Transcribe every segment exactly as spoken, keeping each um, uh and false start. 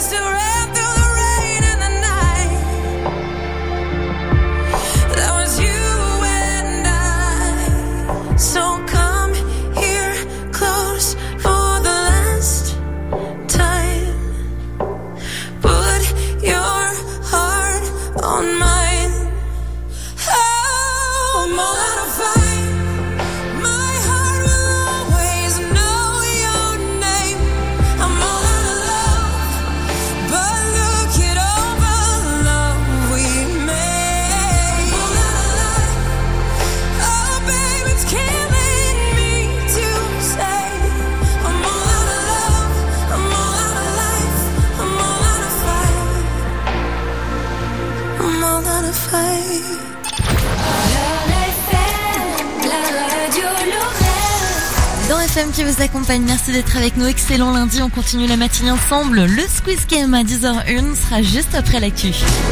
F M qui vous accompagne, merci d'être avec nous. Excellent lundi, on continue la matinée ensemble. Le Squeeze Game à dix heures une sera juste après l'actu.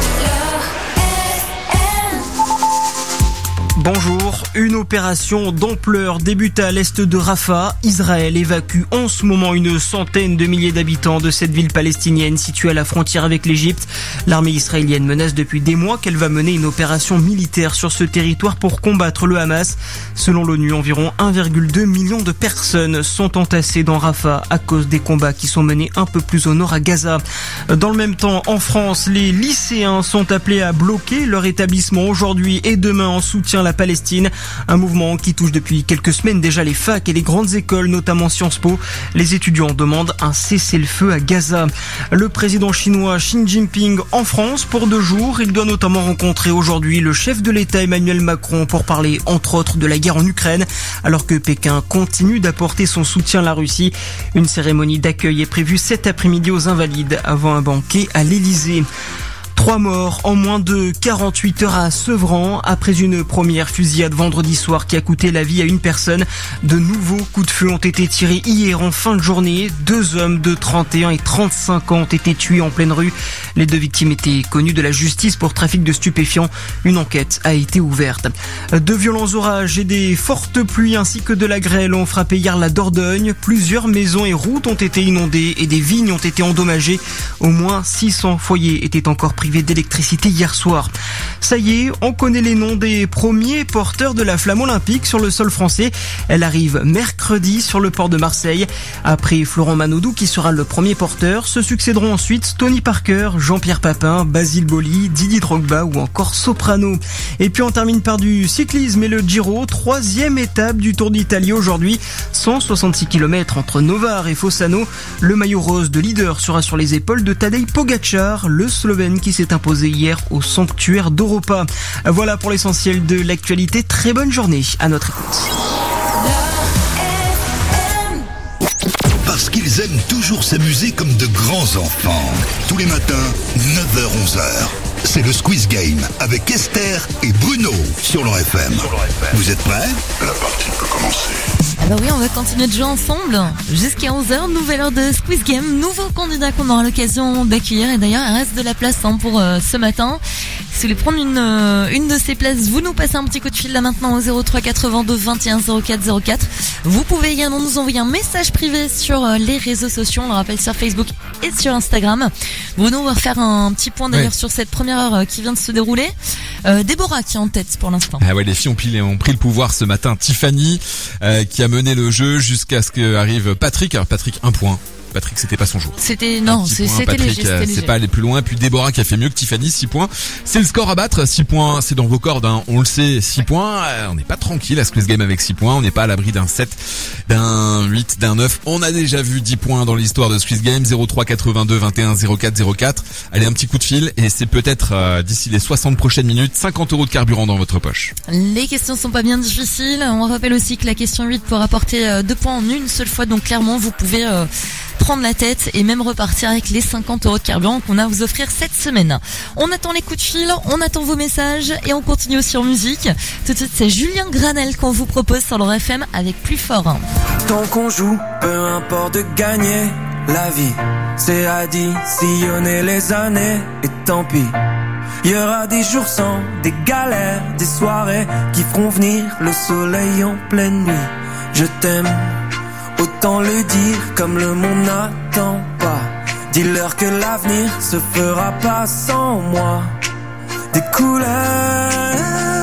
Bonjour, une opération d'ampleur débute à l'est de Rafah. Israël évacue en ce moment une centaine de milliers d'habitants de cette ville palestinienne située à la frontière avec l'Égypte. L'armée israélienne menace depuis des mois qu'elle va mener une opération militaire sur ce territoire pour combattre le Hamas. Selon l'ONU, environ un virgule deux million de personnes sont entassées dans Rafah à cause des combats qui sont menés un peu plus au nord à Gaza. Dans le même temps, en France, les lycéens sont appelés à bloquer leur établissement aujourd'hui et demain en soutien à la Palestine. Un mouvement qui touche depuis quelques semaines déjà les facs et les grandes écoles, notamment Sciences Po. Les étudiants demandent un cessez-le-feu à Gaza. Le président chinois Xi Jinping en France pour deux jours. Il doit notamment rencontrer aujourd'hui le chef de l'État Emmanuel Macron pour parler entre autres de la guerre en Ukraine, alors que Pékin continue d'apporter son soutien à la Russie. Une cérémonie d'accueil est prévue cet après-midi aux Invalides avant un banquet à l'Élysée. Trois morts en moins de quarante-huit heures à Sevran après une première fusillade vendredi soir qui a coûté la vie à une personne. De nouveaux coups de feu ont été tirés hier en fin de journée. Deux hommes de trente et un et trente-cinq ans ont été tués en pleine rue. Les deux victimes étaient connues de la justice pour trafic de stupéfiants. Une enquête a été ouverte. De violents orages et des fortes pluies ainsi que de la grêle ont frappé hier la Dordogne. Plusieurs maisons et routes ont été inondées et des vignes ont été endommagées. Au moins six cents foyers étaient encore privés d'électricité hier soir. Ça y est, on connaît les noms des premiers porteurs de la flamme olympique sur le sol français. Elle arrive mercredi sur le port de Marseille. Après Florent Manodou qui sera le premier porteur, se succéderont ensuite Tony Parker, Jean-Pierre Papin, Basile Boli, Didier Drogba ou encore Soprano. Et puis on termine par du cyclisme et le Giro, troisième étape du Tour d'Italie aujourd'hui. cent soixante-six kilomètres entre Novare et Fossano. Le maillot rose de leader sera sur les épaules de Tadej Pogačar, le Slovène qui s'est imposé hier au sanctuaire d'Europa. Voilà pour l'essentiel de l'actualité. Très bonne journée à notre écoute. Parce qu'ils aiment toujours s'amuser comme de grands enfants. Tous les matins, neuf heures onze heures. C'est le Squeeze Game avec Esther et Bruno sur leur F M. Vous êtes prêts ? La partie peut commencer. Alors oui, on va continuer de jouer ensemble jusqu'à onze heures, nouvelle heure de Squeeze Game, nouveau candidat qu'on aura l'occasion d'accueillir et d'ailleurs il reste de la place hein, pour euh, ce matin. Si vous voulez prendre une, euh, une de ces places, vous nous passez un petit coup de fil là maintenant au zéro trois quatre-vingt-deux vingt et un zéro quatre zéro quatre. Vous pouvez également nous envoyer un message privé sur euh, les réseaux sociaux, on le rappelle sur Facebook et sur Instagram. Bruno, on va refaire un petit point d'ailleurs ouais. sur cette première heure euh, qui vient de se dérouler. Euh, Déborah qui est en tête pour l'instant. Ah ouais, les filles ont pris, ont pris le pouvoir ce matin. Tiffany euh, qui a mené le jeu jusqu'à ce qu'arrive Patrick. Alors Patrick, un point. Patrick, c'était pas son jour. C'était, non, c'est, point, c'était Patrick, léger, c'était léger. C'est pas aller plus loin. Puis Déborah qui a fait mieux que Tiffany, six points. C'est le score à battre, six points. C'est dans vos cordes, hein. On le sait, six ouais. points. Euh, on n'est pas tranquille à Squeeze Game avec six points. On n'est pas à l'abri d'un sept, d'un huit, d'un neuf. On a déjà vu dix points dans l'histoire de Squeeze Game. zéro trois quatre-vingt-deux vingt et un zéro quatre zéro quatre. Allez, un petit coup de fil et c'est peut-être, euh, d'ici les soixante prochaines minutes, cinquante euros de carburant dans votre poche. Les questions sont pas bien difficiles. On rappelle aussi que la question huit peut rapporter euh, deux points en une seule fois. Donc clairement, vous pouvez, euh, prendre la tête et même repartir avec les cinquante euros de carburant qu'on a à vous offrir cette semaine. On attend les coups de fil, on attend vos messages et on continue aussi en musique. Tout de suite, c'est Julien Granel qu'on vous propose sur le F M avec Plus Fort. Tant qu'on joue, peu importe de gagner, la vie, c'est additionner les années et tant pis. Il y aura des jours sans, des galères, des soirées qui feront venir le soleil en pleine nuit. Je t'aime. Autant le dire comme le monde n'attend pas Dis-leur que l'avenir se fera pas sans moi. Des couleurs,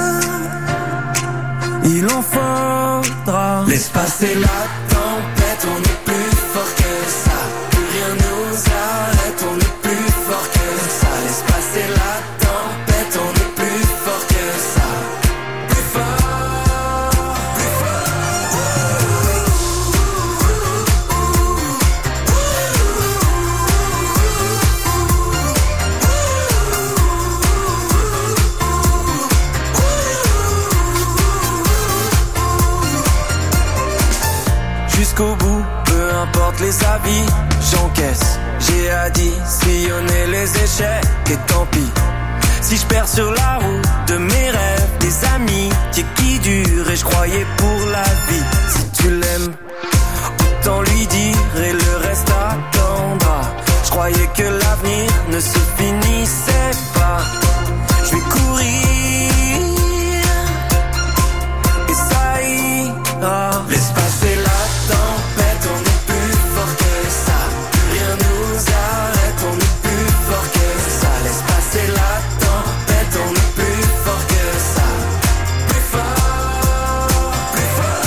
il en faudra. Laisse passer la tempête, on est plus fort que ça. Plus rien nous arrête, on est plus fort que ça. Laisse passer la tempête, on est plus fort que ça. Plus fort, plus fort. Jusqu'au bout, peu importe les avis, j'encaisse. J'ai additionné les échecs et tant pis. Si je perds sur la route de mes rêves, des amis qui, qui durent et je croyais pour la vie. Si tu l'aimes, autant lui dire et le reste attendra. Je croyais que l'avenir ne se finissait pas. Je vais courir et ça ira. Laisse passer la tempête, on est plus fort que ça. Plus rien nous arrête, on est plus fort que ça. Laisse passer la tempête, on est plus fort que ça. Plus fort, plus fort.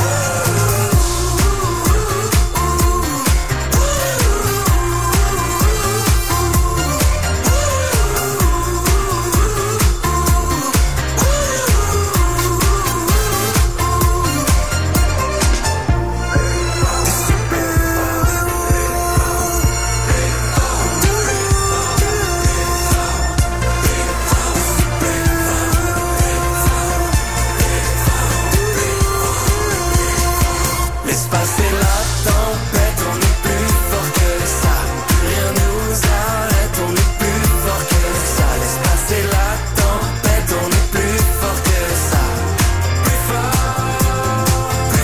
Laisse passer la tempête, on est plus fort que ça. Plus rien nous arrête, on est plus fort que ça. Laisse passer la tempête, on est plus fort que ça. Plus fort, plus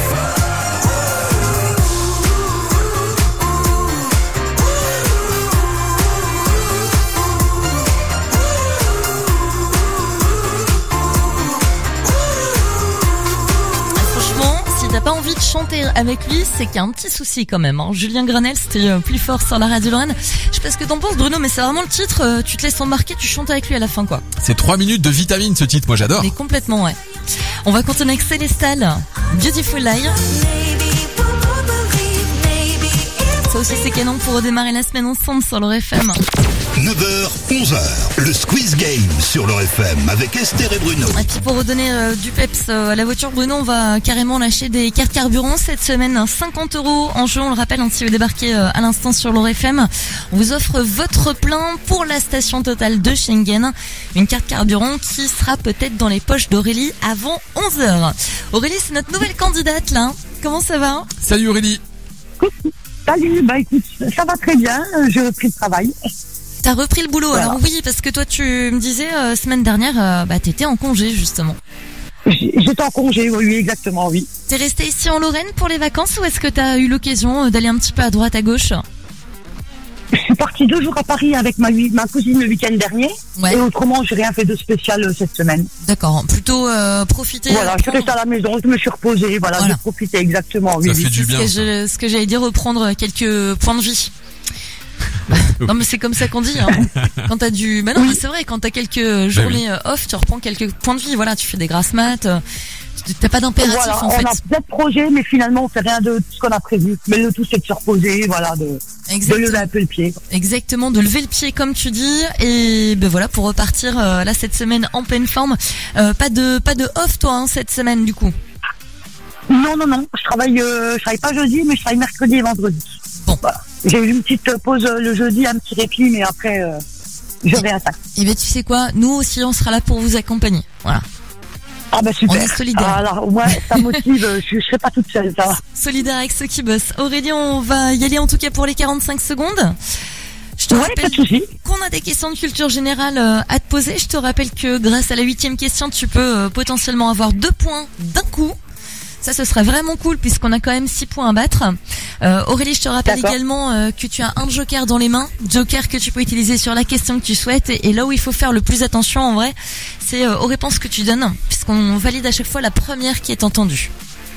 Franchement, si t'as pas envie de chanter avec lui, c'est qu'il y a un petit souci quand même. Hein. Julien Granel, c'était euh, plus fort sur la radio Lorraine. Je sais pas ce que t'en penses, Bruno, mais c'est vraiment le titre. euh, tu te laisses embarquer, tu chantes avec lui à la fin, quoi. C'est trois minutes de vitamine ce titre, moi j'adore. Mais complètement, ouais. On va continuer avec Célestal, Beautiful Lie. Ça aussi, c'est canon pour redémarrer la semaine ensemble sur le F M. neuf heures, onze heures, le Squeeze Game sur le F M avec Esther et Bruno. Et puis pour redonner euh, du peps euh, à la voiture, Bruno, on va carrément lâcher des cartes carburant cette semaine. cinquante euros en jeu, on le rappelle, hein, si vous débarquez euh, à l'instant sur le F M. On vous offre votre plein pour la station Total de Schengen. Une carte carburant qui sera peut-être dans les poches d'Aurélie avant onze heures. Aurélie, c'est notre nouvelle candidate là. Comment ça va? Salut Aurélie. Salut, bah écoute, ça va très bien, j'ai repris le travail. T'as repris le boulot, Voilà. alors oui, parce que toi tu me disais euh, semaine dernière, euh, bah t'étais en congé justement. J'étais en congé, oui, oui, exactement, oui. T'es resté ici en Lorraine pour les vacances ou est-ce que t'as eu l'occasion d'aller un petit peu à droite à gauche? Je suis partie deux jours à Paris avec ma, ma cousine le week-end dernier. Ouais. Et autrement, j'ai rien fait de spécial euh, cette semaine. D'accord, plutôt euh, profiter. Voilà, je suis prendre- restée à la maison, je me suis reposée, voilà, Voilà. j'ai profité exactement, oui, Ça oui. fait du C'est bien. ce que, ça. je, ce que j'allais dire, reprendre quelques points de vie. Non mais c'est comme ça qu'on dit. Hein. Quand t'as du, bah non, mais c'est vrai. Quand t'as quelques journées euh, off, tu reprends quelques points de vie. Voilà, tu fais des grasses maths. euh, T'as pas d'impératif Voilà, en on fait. a plein de projets, mais finalement, on fait rien de ce qu'on a prévu. Mais le tout, c'est de se reposer, voilà, de, de Exactement. lever un peu le pied. Exactement, de lever le pied comme tu dis. Et ben voilà, pour repartir euh, là cette semaine en pleine forme. Euh, pas de, pas de off toi hein, cette semaine du coup. Non, non, non, je travaille, euh, je travaille pas jeudi, mais je travaille mercredi et vendredi. Bon. Voilà. J'ai eu une petite pause euh, le jeudi, un petit répit, mais après, euh, je réattaque. Et ben tu sais quoi, nous aussi on sera là pour vous accompagner. Voilà. Ah bah super. On est solidaires. Ah, alors, ouais, ça motive, je, je serai pas toute seule, ça va. Solidaire avec ceux qui bossent. Aurélie, on va y aller en tout cas pour les quarante-cinq secondes. Je te Ouais, rappelle pas de souci. qu'on a des questions de culture générale euh, à te poser. Je te rappelle que grâce à la huitième question, tu peux euh, potentiellement avoir deux points d'un coup. Ça, ce serait vraiment cool puisqu'on a quand même six points à battre. Euh, Aurélie, je te rappelle D'accord. également euh, que tu as un joker dans les mains. Joker que tu peux utiliser sur la question que tu souhaites. Et, et là où il faut faire le plus attention en vrai, c'est euh, aux réponses que tu donnes puisqu'on valide à chaque fois la première qui est entendue.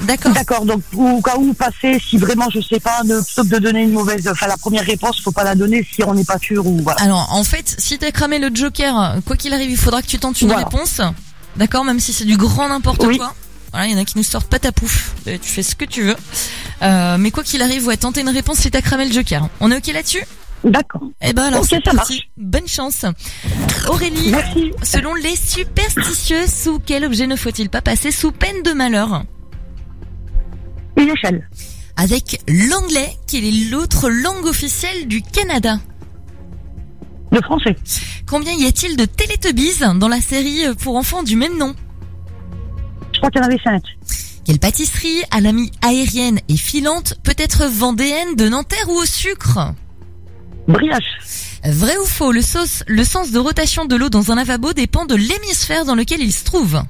D'accord. D'accord, donc au cas où passer, si vraiment je sais pas, de, plutôt que de donner une mauvaise, enfin la première réponse, faut pas la donner si on n'est pas sûr ou voilà. Alors en fait, si t'as cramé le joker, quoi qu'il arrive, il faudra que tu tentes une Voilà. réponse. D'accord, même si c'est du grand n'importe Oui. quoi. Voilà, il y en a qui nous sortent pas ta pouf. Tu fais ce que tu veux. Euh, mais quoi qu'il arrive, ouais, tenter une réponse si t'as cramé le joker. On est ok là-dessus? D'accord. Eh ben alors Ok, c'est ça parti. marche. Bonne chance. Aurélie, Merci. selon les superstitieux, sous quel objet ne faut-il pas passer sous peine de malheur? Une échelle. Avec l'anglais, quelle est l'autre langue officielle du Canada? Le français. Combien y a-t-il de Teletubbies dans la série pour enfants du même nom? Je crois qu'il y en avait cinq. Quelle pâtisserie à la mi-aérienne et filante peut être vendéenne de Nanterre ou au sucre? Brioche. Vrai ou faux, le, sauce, le sens de rotation de l'eau dans un lavabo dépend de l'hémisphère dans lequel il se trouve.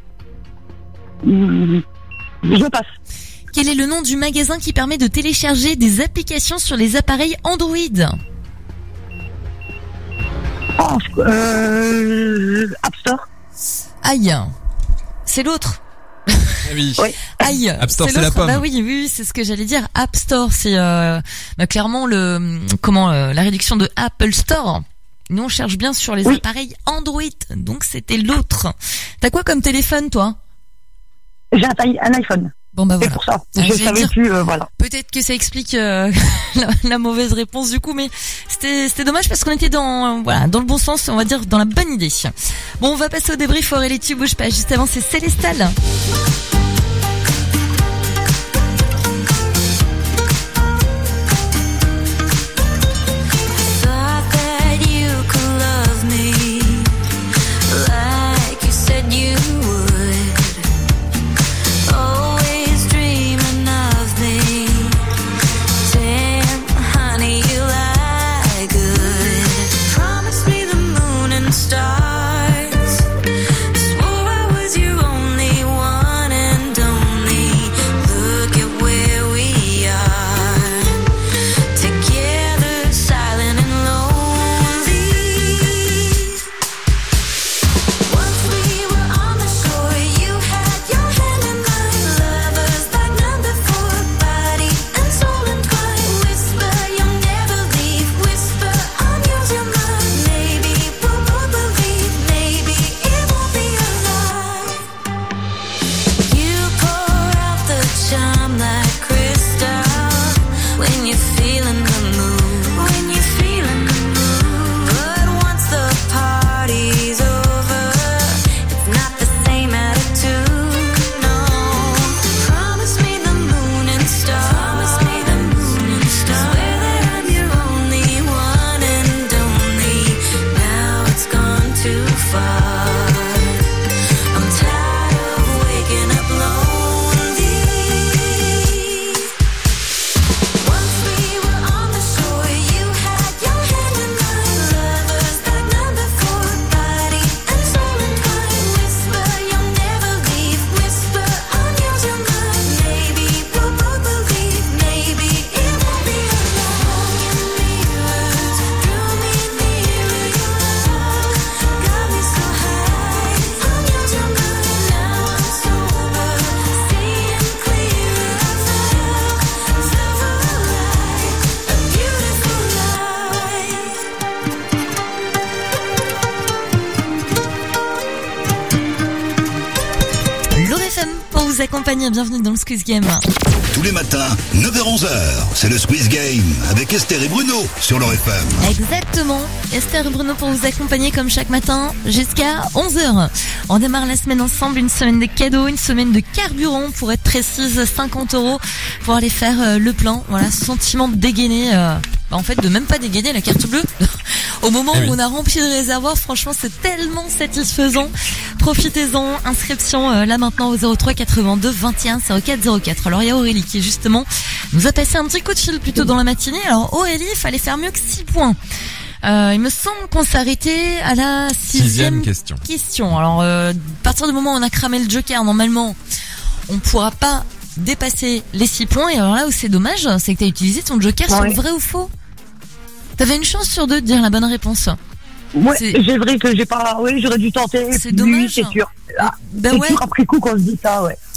Mmh. Je passe. Quel est le nom du magasin qui permet de télécharger des applications sur les appareils Android? Oh, euh, App Store. Aïe, c'est l'autre. Ah oui. Oui. Aïe, App Store, c'est l'autre. la pomme. Bah oui, oui, c'est ce que j'allais dire. App Store, c'est euh, bah, clairement le comment euh, la réduction de Apple Store. Nous on cherche bien sur les Oui. appareils Android, donc c'était l'autre. T'as quoi comme téléphone toi? J'ai un, taille- un iPhone. Bon bah C'est voilà. pour ça. Ah, je j'allais savais dire. plus, euh, voilà. Peut-être que ça explique euh, la, la mauvaise réponse du coup, mais c'était c'était dommage parce qu'on était dans voilà dans le bon sens, on va dire dans la bonne idée. Bon, on va passer au débrief. Aurélie, tu bouges pas. Juste avant, c'est Célestal. Stars. Swore I was your only one and only. Look at where we are. Together, silent and lonely. Once we were on the shore, you had your hand in mine. Lovers like none before, body and soul entwined. Whisper, you'll never leave. Whisper, I'll use your mind. Maybe we'll both believe. Maybe it won't be a lie. You pour out the charm like crystal when you're feeling the mood. When you're feeling the mood. But once the party's over, it's not the same attitude. No. Promise me the moon and stars. Promise me the moon and stars. Swear that I'm your only one and only. Now it's gone too far. I'm tired of waking up lonely. Once we were on the shore, you had your hand in mine. Lovers like none before, body and soul entwined. Whisper, you'll never leave. Whisper, I'll use your mind. Maybe we'll both believe. Maybe it won't be a lie. Mirrors drew me nearer. Your love got me so high. I'll use your mind. Now I'm sober, seeing clearer. I felt silver light, a beautiful light. L'O R F M pour vous accompagner. Bienvenue dans le Squeeze Game. Tous les matins, neuf heures onze heures, c'est le Squeeze Game avec Esther et Bruno sur l'O R F M. Exactement. Esther et Bruno pour vous accompagner comme chaque matin jusqu'à onze heures. On démarre la semaine ensemble, une semaine de cadeaux, une semaine de carburant pour être précise, cinquante euros pour aller faire euh, le plein. Voilà, sentiment de dégainer, euh, bah, en fait de même pas dégainer la carte bleue. Au moment Eh oui. où on a rempli le réservoir, franchement c'est tellement satisfaisant. Profitez-en, inscription euh, là maintenant au zéro trois quatre-vingt-deux vingt et un zéro quatre zéro quatre. Alors il y a Aurélie qui justement nous a passé un petit coup de fil plus tôt dans la matinée. Alors Aurélie, il fallait faire mieux que six points. Euh, il me semble qu'on s'est arrêté à la sixième, Sixième question. question. Alors, euh, à partir du moment où on a cramé le joker, normalement, on pourra pas dépasser les six points. Et alors là où c'est dommage, c'est que tu as utilisé ton joker sur Ouais. le vrai ou faux. T'avais une chance sur deux de dire la bonne réponse. Ouais, C'est- c'est vrai que j'ai pas, oui, j'aurais dû tenter. C'est Oui, dommage. c'est sûr. Ah, Ben c'est ouais. sûr après coup qu'on se dit ça, ouais.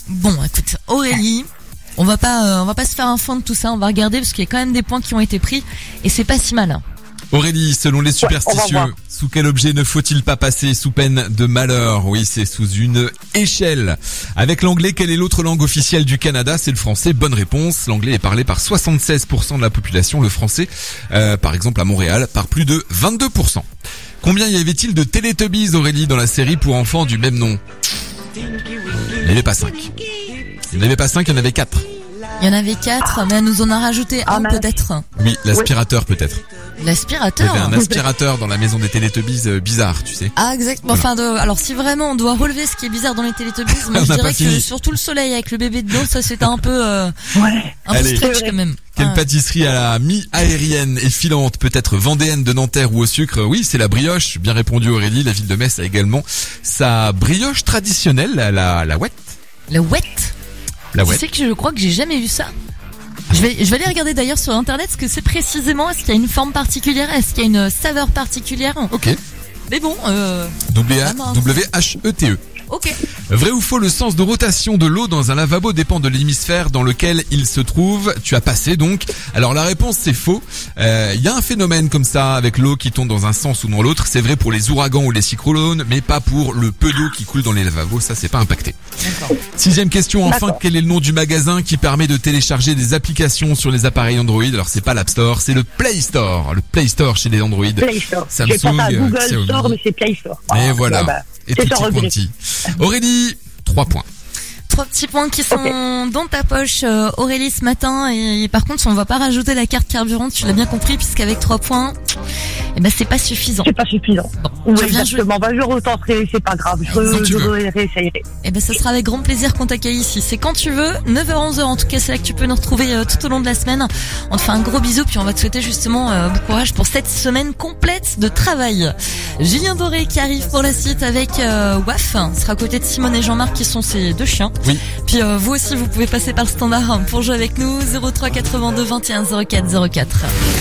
Bon, écoute, Aurélie, on va pas, euh, on va pas se faire un fond de tout ça. On va regarder parce qu'il y a quand même des points qui ont été pris et c'est pas si mal. Hein. Aurélie, selon les superstitieux, voir. sous quel objet ne faut-il pas passer sous peine de malheur? Oui, c'est sous une échelle. Avec l'anglais, quelle est l'autre langue officielle du Canada? C'est le français. Bonne réponse. L'anglais est parlé par soixante-seize pour cent de la population. Le français, euh, par exemple à Montréal, par plus de vingt-deux pour cent. Combien y avait-il de Teletubbies, Aurélie, dans la série pour enfants du même nom? Il n'y avait pas cinq. Il n'y avait pas cinq, il y en avait quatre. Il y en avait quatre, mais elle nous en a rajouté un Ah, mince. peut-être. Oui, l'aspirateur peut-être. Il y L'aspirateur. avait un aspirateur dans la maison des Teletubbies euh, bizarre, tu sais. Ah exactement. Enfin, de... alors si vraiment on doit relever ce qui est bizarre dans les Teletubbies, moi On je n'a dirais pas fini. que surtout le soleil avec le bébé dedans, ça c'était un peu, euh, Ouais. un peu Allez. stretch quand même. Quelle Ah. pâtisserie à la mi-aérienne et filante, peut-être vendéenne de Nanterre ou au sucre? Oui, c'est la brioche. Bien répondu Aurélie. La ville de Metz a également sa brioche traditionnelle, la, la, la ouette. Le wet. La Tu ouette. sais que je crois que j'ai jamais vu ça. Je vais, je vais aller regarder d'ailleurs sur internet ce que c'est précisément. Est-ce qu'il y a une forme particulière? Est-ce qu'il y a une saveur particulière? Ok. Mais bon, euh, W Vraiment. H E T E. ok. Vrai ou faux, le sens de rotation de l'eau dans un lavabo dépend de l'hémisphère dans lequel il se trouve. Tu as passé donc. Alors la réponse c'est faux. Il euh, y a un phénomène comme ça avec l'eau qui tombe dans un sens ou dans l'autre. C'est vrai pour les ouragans ou les cyclones, mais pas pour le peu d'eau qui coule dans les lavabos. Ça c'est pas impacté. D'accord. Sixième question, enfin, D'accord. quel est le nom du magasin qui permet de télécharger des applications sur les appareils Android? Alors c'est pas l'App Store, c'est le Play Store. Le Play Store chez les Android. Play Store. Samsung, J'ai pensé à Google Xiaomi. Store, mais c'est Play Store. Et Ah, voilà. bah, Et c'est tout sans petit regret. pointi. Aurélie, trois points. Trois petits points qui sont dans ta poche, euh, Aurélie, ce matin. Et, et par contre, on va pas rajouter la carte carburant, tu l'as bien compris, puisqu'avec trois points, eh ben c'est pas suffisant. C'est pas suffisant. Bon, Oui, tu reviens jouer. exactement. Bah, je retenterai, c'est pas grave. Je, Quand tu je veux. réessayerai. Eh ben ça sera avec grand plaisir qu'on t'accueille ici. C'est quand tu veux, neuf heures onze heures en tout cas, c'est là que tu peux nous retrouver euh, tout au long de la semaine. On te fait un gros bisou puis on va te souhaiter justement euh, bon courage pour cette semaine complète de travail. Julien Doré qui arrive pour la suite avec euh, W A F, sera à côté de Simone et Jean-Marc qui sont ses deux chiens. Oui. Puis euh, vous aussi vous pouvez passer par le standard pour jouer avec nous. Zéro trois quatre-vingt-deux vingt et un zéro quatre zéro quatre.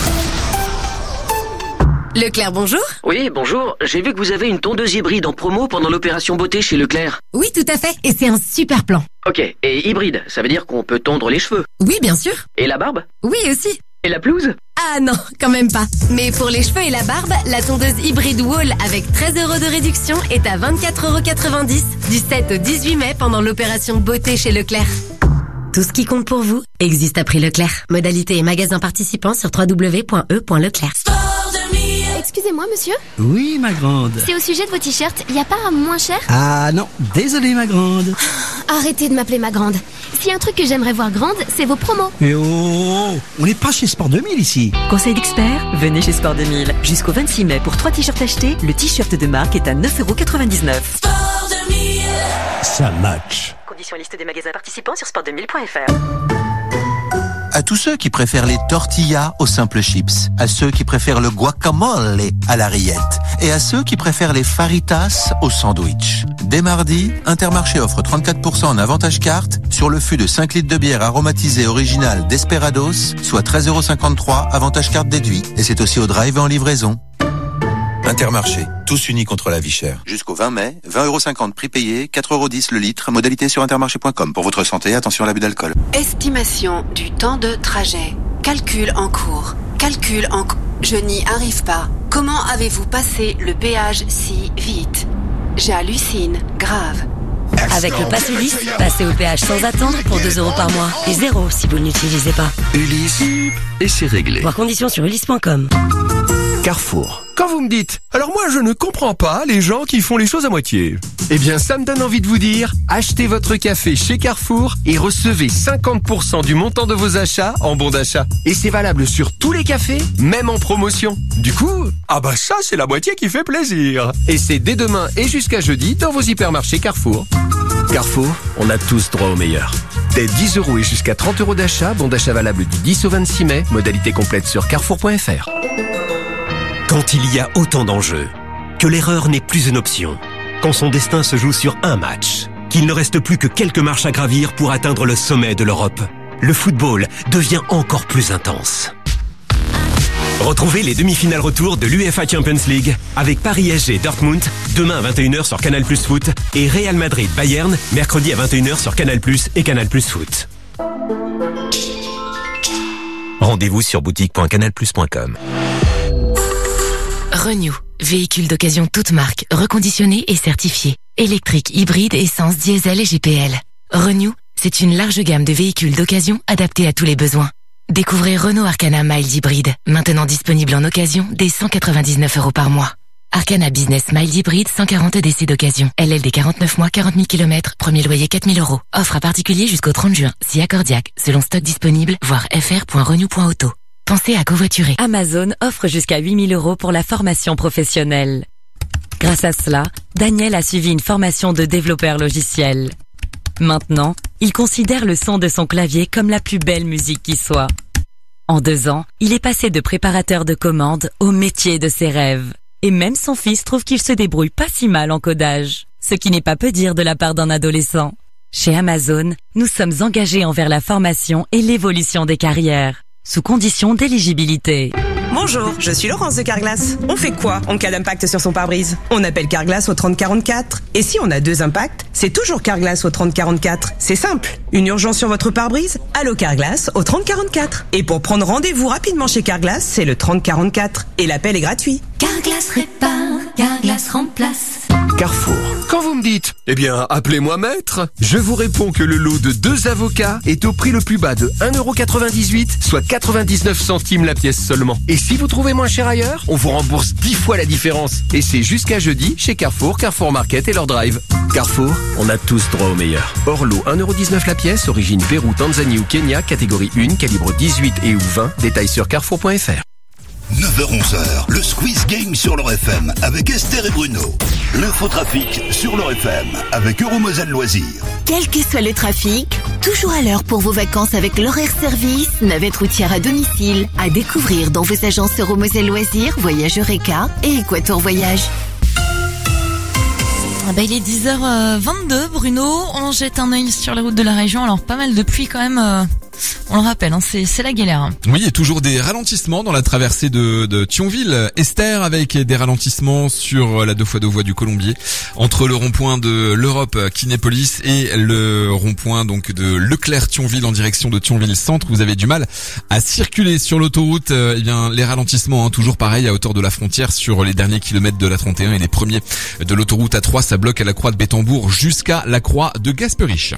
Leclerc, bonjour. Oui, bonjour. J'ai vu que vous avez une tondeuse hybride en promo pendant l'opération beauté chez Leclerc. Oui, tout à fait. Et c'est un super plan. Ok, et hybride, ça veut dire qu'on peut tondre les cheveux. Oui, bien sûr. Et la barbe? Oui aussi. Et la pelouse? Ah non, quand même pas. Mais pour les cheveux et la barbe, la tondeuse hybride Wall avec treize euros de réduction est à vingt-quatre euros quatre-vingt-dix du sept au dix-huit mai pendant l'opération beauté chez Leclerc. Tout ce qui compte pour vous existe à prix Leclerc. Modalité et magasin participants sur w w w point e point leclerc. Excusez-moi, monsieur. Oui, ma grande. C'est au sujet de vos t-shirts. Il n'y a pas un moins cher? Ah non, désolé, ma grande. Arrêtez de m'appeler ma grande. S'il y a un truc que j'aimerais voir grande, c'est vos promos. Et oh, on n'est pas chez Sport deux mille ici. Conseil d'expert, venez chez Sport deux mille. Jusqu'au vingt-six mai, pour trois t-shirts achetés, le t-shirt de marque est à neuf euros quatre-vingt-dix-neuf. Ça match. Conditions liste des magasins participants sur sport deux mille point f r. À tous ceux qui préfèrent les tortillas aux simples chips, à ceux qui préfèrent le guacamole à la rillette, et à ceux qui préfèrent les faritas au sandwich. Dès mardi, Intermarché offre trente-quatre pour cent en avantage carte sur le fût de cinq litres de bière aromatisée originale Desperados, soit treize euros cinquante-trois, avantage carte déduit. Et c'est aussi au drive et en livraison. Intermarché, tous unis contre la vie chère. Jusqu'au vingt mai, vingt euros cinquante prix payé, quatre euros dix le litre, modalité sur intermarché point com. Pour votre santé, attention à l'abus d'alcool. Estimation du temps de trajet. Calcul en cours. Calcul en cours. Je n'y arrive pas. Comment avez-vous passé le péage si vite? J'hallucine. Grave. Avec le Pass Ulysse, passez au péage sans attendre pour deux euros par mois. Et zéro si vous ne l'utilisez pas. Ulysse, et c'est réglé. Voir conditions sur ulysse point com. Carrefour. Quand vous me dites, alors moi je ne comprends pas les gens qui font les choses à moitié. Eh bien ça me donne envie de vous dire, achetez votre café chez Carrefour et recevez cinquante pour cent du montant de vos achats en bon d'achat. Et c'est valable sur tous les cafés, même en promotion. Du coup, ah bah ça c'est la moitié qui fait plaisir. Et c'est dès demain et jusqu'à jeudi dans vos hypermarchés Carrefour. Carrefour, on a tous droit au meilleur. Dès dix euros et jusqu'à trente euros d'achat, bon d'achat valable du dix au vingt-six mai, modalité complète sur carrefour point f r. Quand il y a autant d'enjeux, que l'erreur n'est plus une option, quand son destin se joue sur un match, qu'il ne reste plus que quelques marches à gravir pour atteindre le sommet de l'Europe, le football devient encore plus intense. Retrouvez les demi-finales retour de l'UEFA Champions League avec Paris S G Dortmund demain à vingt et une heures sur Canal Plus Foot et Real Madrid Bayern mercredi à vingt et une heures sur Canal Plus et Canal Plus Foot. Rendez-vous sur boutique point canal plus point com. Renew, véhicule d'occasion toute marque, reconditionné et certifié. Électrique, hybride, essence, diesel et G P L. Renew, c'est une large gamme de véhicules d'occasion adaptés à tous les besoins. Découvrez Renault Arcana Mild Hybride, maintenant disponible en occasion dès cent quatre-vingt-dix-neuf euros par mois. Arcana Business Mild Hybride, cent quarante D C d'occasion. L L D quarante-neuf mois, quarante mille kilomètres, premier loyer quatre mille euros. Offre à particulier jusqu'au trente juin, si accordiaque, selon stock disponible, voir f r point renew point auto. Pensez à covoiturer. Amazon offre jusqu'à huit mille euros pour la formation professionnelle. Grâce à cela, Daniel a suivi une formation de développeur logiciel. Maintenant, il considère le son de son clavier comme la plus belle musique qui soit. En deux ans, il est passé de préparateur de commandes au métier de ses rêves. Et même son fils trouve qu'il se débrouille pas si mal en codage. Ce qui n'est pas peu dire de la part d'un adolescent. Chez Amazon, nous sommes engagés envers la formation et l'évolution des carrières, sous condition d'éligibilité. Bonjour, je suis Laurence de Carglass. On fait quoi en cas d'impact sur son pare-brise? On appelle Carglass au trente quarante-quatre. Et si on a deux impacts, c'est toujours Carglass au trente quarante-quatre. C'est simple. Une urgence sur votre pare-brise? Allô Carglass au trente quarante-quatre. Et pour prendre rendez-vous rapidement chez Carglass, c'est le trente quarante-quatre. Et l'appel est gratuit. Carglass répare, Carglass remplace. Carrefour. Quand vous me dites, eh bien, appelez-moi maître, je vous réponds que le lot de deux avocats est au prix le plus bas de un euro quatre-vingt-dix-huit, soit quatre-vingt-dix-neuf centimes la pièce seulement. Et si vous trouvez moins cher ailleurs, on vous rembourse dix fois la différence. Et c'est jusqu'à jeudi chez Carrefour, Carrefour Market et leur drive. Carrefour, on a tous droit au meilleur. Hors lot, un euro dix-neuf la pièce, origine Pérou, Tanzanie ou Kenya, catégorie un, calibre dix-huit et ou vingt, détails sur carrefour point f r. neuf heures onze, le Squeeze Game sur leur F M avec Esther et Bruno. L'infotrafic sur leur F M avec Euromoselle Loisirs. Quel que soit le trafic, toujours à l'heure pour vos vacances avec l'horaire service, navette routière à domicile, à découvrir dans vos agences Euromoselle Loisirs, Voyage Eureka et Équateur Voyage. Ah bah, il est dix heures vingt-deux, Bruno. On jette un œil sur les routes de la région. Alors, pas mal de pluie quand même. Euh, on le rappelle, hein, c'est, c'est la galère. Oui, et toujours des ralentissements dans la traversée de, de Thionville. Esther, avec des ralentissements sur la deux fois deux voies du Colombier, entre le rond-point de l'Europe Kinépolis et le rond-point donc de Leclerc-Thionville en direction de Thionville-Centre. Vous avez du mal à circuler sur l'autoroute. Euh, eh bien, les ralentissements, hein, toujours pareil, à hauteur de la frontière sur les derniers kilomètres de la trente et un et les premiers de l'autoroute A trois. Ça bloque à la croix de Bétambourg jusqu'à la croix de Gasperich.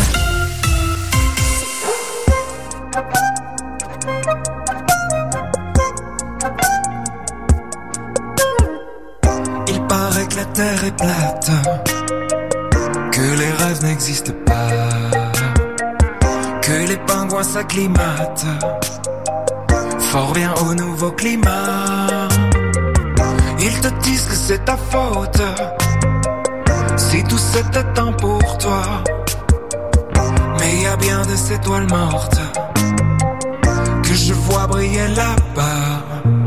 Il paraît que la terre est plate, que les rêves n'existent pas, que les pingouins s'acclimatent fort bien au nouveau climat. Ils te disent que c'est ta faute si tout c'était un pour toi. Mais y a bien des étoiles mortes que je vois briller là-bas.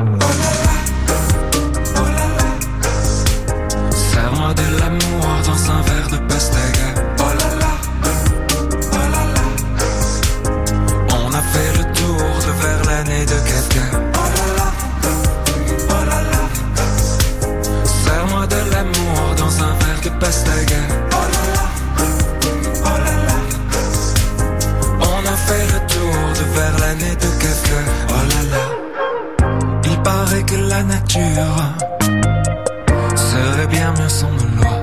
Serre-moi de l'amour dans un verre de pastèque. Oh là là, oh là là. On a fait le tour de Verlaine et de Kafka. Oh là là, oh là là. Serre-moi de l'amour dans un verre de pastèque. Oh là là, oh là là. On a fait le tour de Verlaine et de Kafka. Oh là là. Il paraît que la nature serait bien mieux sans nos lois.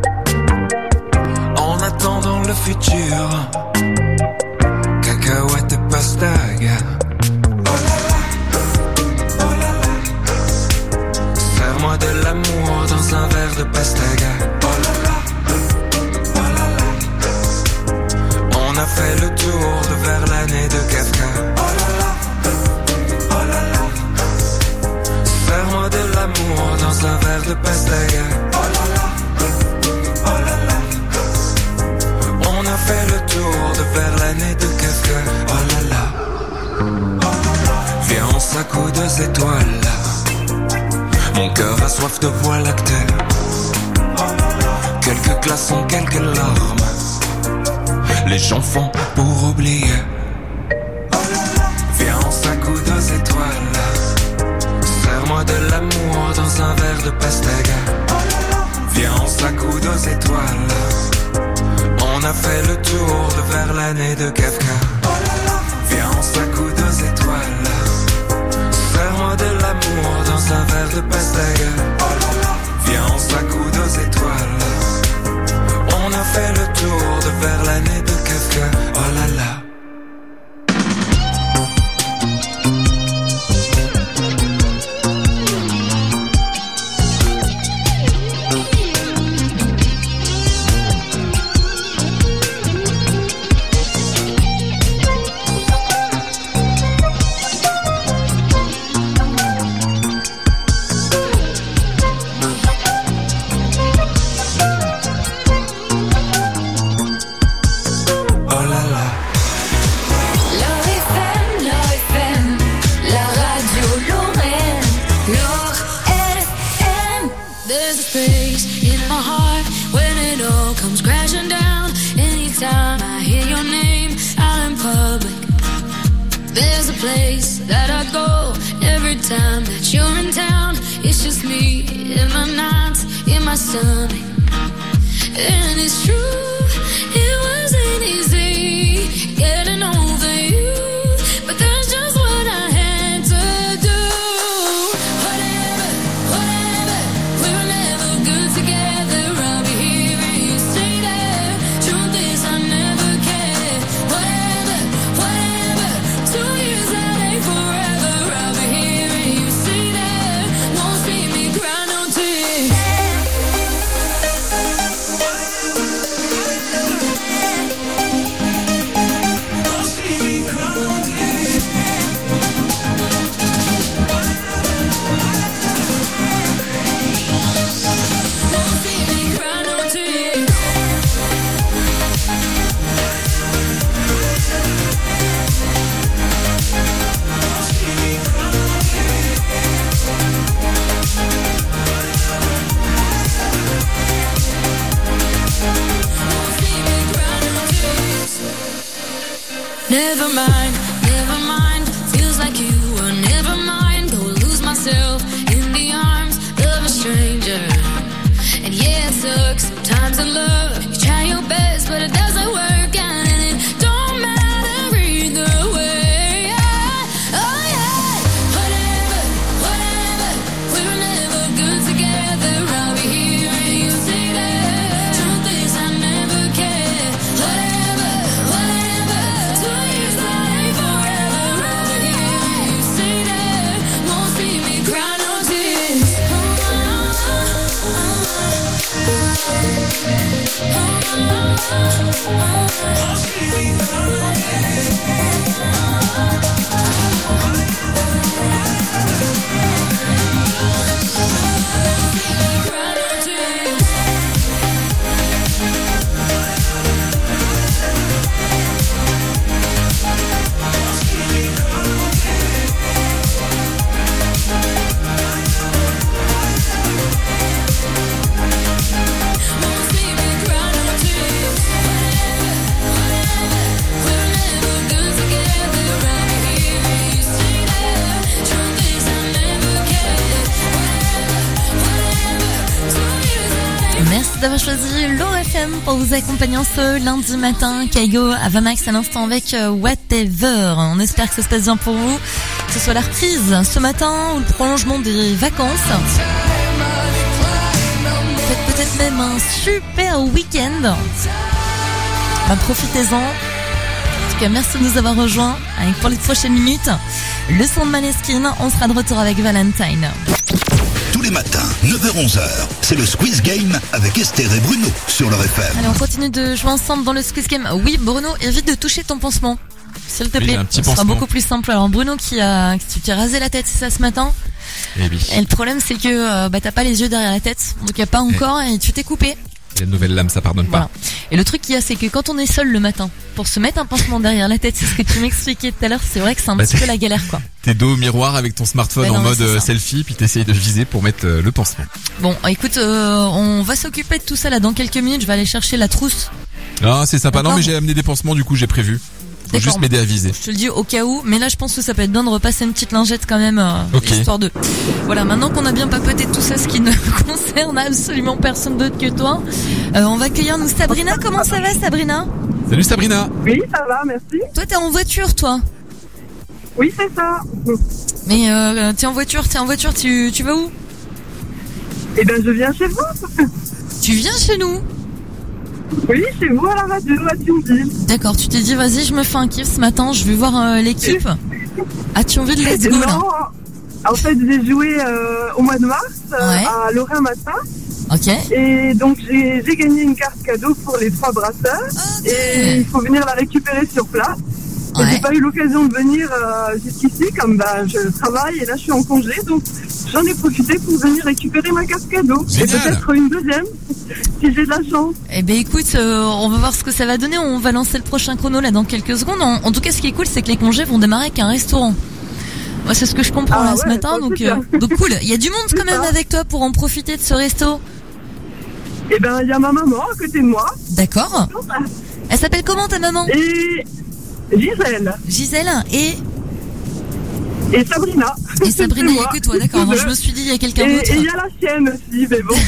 En attendant le futur, cacahuètes et pastèque. Oh là là, oh là là. Serre-moi de l'amour dans un verre de pastèque. Oh là là, oh là là. On a fait le tour de Verlaine et de Kafka. Oh là là, oh là là. Serre-moi de l'amour dans un verre de pastèque. Oh là là, oh là là. On a fait le tour de Verlaine et de Kafka. Oh là là, oh là là. Viens, on s'accoude aux étoiles. Mon cœur a soif de voie lactée. Quelques glaçons, quelques larmes. Les gens font pour oublier. Viens, on s'accoude aux étoiles. l'amour dans un verre de pastaga. Viens, on s'accoude aux étoiles. On a fait le tour de vers l'année de Kafka. Viens, on s'accoude aux étoiles. Serre-moi de l'amour dans un verre de pastaga. Viens, on s'accoude aux étoiles. On a fait le tour de vers l'année de Kafka. Oh là là. Never mind, never mind. Feels like you were never mind. Go lose myself in the arms of a stranger. And yeah, it sucks sometimes in love. You try your best, but it doesn't work out, and it don't matter either way. Yeah. Oh yeah, whatever, whatever. We were never good together. I'll be here and you say that. Truth is, I never cared. Whatever, whatever. Two years that ain't forever. I'll be here and you say that. Won't see me cry no tears. Merci d'avoir choisi l'O F M pour vous accompagner en ce lundi matin. Kaigo, Avamax à l'instant avec euh, Whatever. On espère que ça se passe bien pour vous, que ce soit la reprise ce matin ou le prolongement des vacances. Faites peut-être même un super week-end. Bah, profitez-en. En tout cas, merci de nous avoir rejoints. Avec pour les prochaines minutes, le son de Maneskin. On sera de retour avec Valentine. Tous les matins, neuf heures onze heures, c'est le Squeeze Game avec Esther et Bruno sur leur F M. Allez, on continue de jouer ensemble dans le Squeeze Game. Oui, Bruno, évite de toucher ton pansement. S'il te Oui, plaît, un petit ce sera pansement. beaucoup plus simple. Alors Bruno qui a, qui t'es rasé la tête, c'est ça ce matin. Eh oui. Et le problème c'est que euh, bah t'as pas les yeux derrière la tête, donc y a pas encore et tu t'es coupé. La nouvelle lame, ça pardonne Voilà. pas. Et le truc qu'il y a, c'est que quand on est seul le matin, pour se mettre un pansement derrière la tête, c'est ce que tu m'expliquais tout à l'heure, c'est vrai que c'est un Bah, petit c'est- peu la galère quoi. T'es dos au miroir avec ton smartphone Ouais, non, en mais mode c'est euh, ça. selfie, puis t'essayes de viser pour mettre euh, le pansement. Bon, écoute, euh, on va s'occuper de tout ça là dans quelques minutes. Je vais aller chercher la trousse. Ah, c'est sympa. Non, D'accord. mais j'ai amené des pansements, du coup, j'ai prévu. Faut juste m'aider à viser. Je te le dis au cas où, mais là je pense que ça peut être bien de repasser une petite lingette quand même, euh, Ok. histoire de... Voilà, maintenant qu'on a bien papoté tout ça, ce qui ne concerne absolument personne d'autre que toi, euh, on va accueillir nous Sabrina. Comment ça va, Sabrina? Salut Sabrina. Oui, ça va, merci. Toi t'es en voiture, toi? Oui, c'est ça. Mais euh, t'es en voiture, t'es en voiture, tu, tu vas où? Eh ben, je viens chez vous. Tu viens chez nous? Oui, chez vous à la radio, à Thionville. D'accord, tu t'es dit vas-y, je me fais un kiff ce matin, je vais voir euh, l'équipe à Thionville, let's go là. Non, en fait, j'ai joué euh, au mois de mars euh, Ouais. à Lorrain Matin. Ok. Et donc, j'ai j'ai gagné une carte cadeau pour les trois brasseurs. Et il faut venir la récupérer sur place. Et Ouais. j'ai pas eu l'occasion de venir euh, jusqu'ici, comme bah, je travaille et là je suis en congé, donc j'en ai profité pour venir récupérer ma carte cadeau. Génial. Et peut-être une deuxième, si j'ai de la chance. Eh ben écoute, euh, on va voir ce que ça va donner, on va lancer le prochain chrono là dans quelques secondes. En, en tout cas, ce qui est cool, c'est que les congés vont démarrer avec un restaurant. Moi, c'est ce que je comprends Ah là ouais, ce matin, ça, donc, c'est euh, bien. donc cool. Il y a du monde quand même avec toi pour en profiter de ce resto. Et ben, il y a ma maman à côté de moi. D'accord. Elle s'appelle comment ta maman? Et Gisèle. Gisèle et Et Sabrina. Et Sabrina, il C'est n'y a moi. que toi, d'accord. Bon, je me suis dit, il y a quelqu'un Et d'autre. et il y a la sienne aussi, mais bon.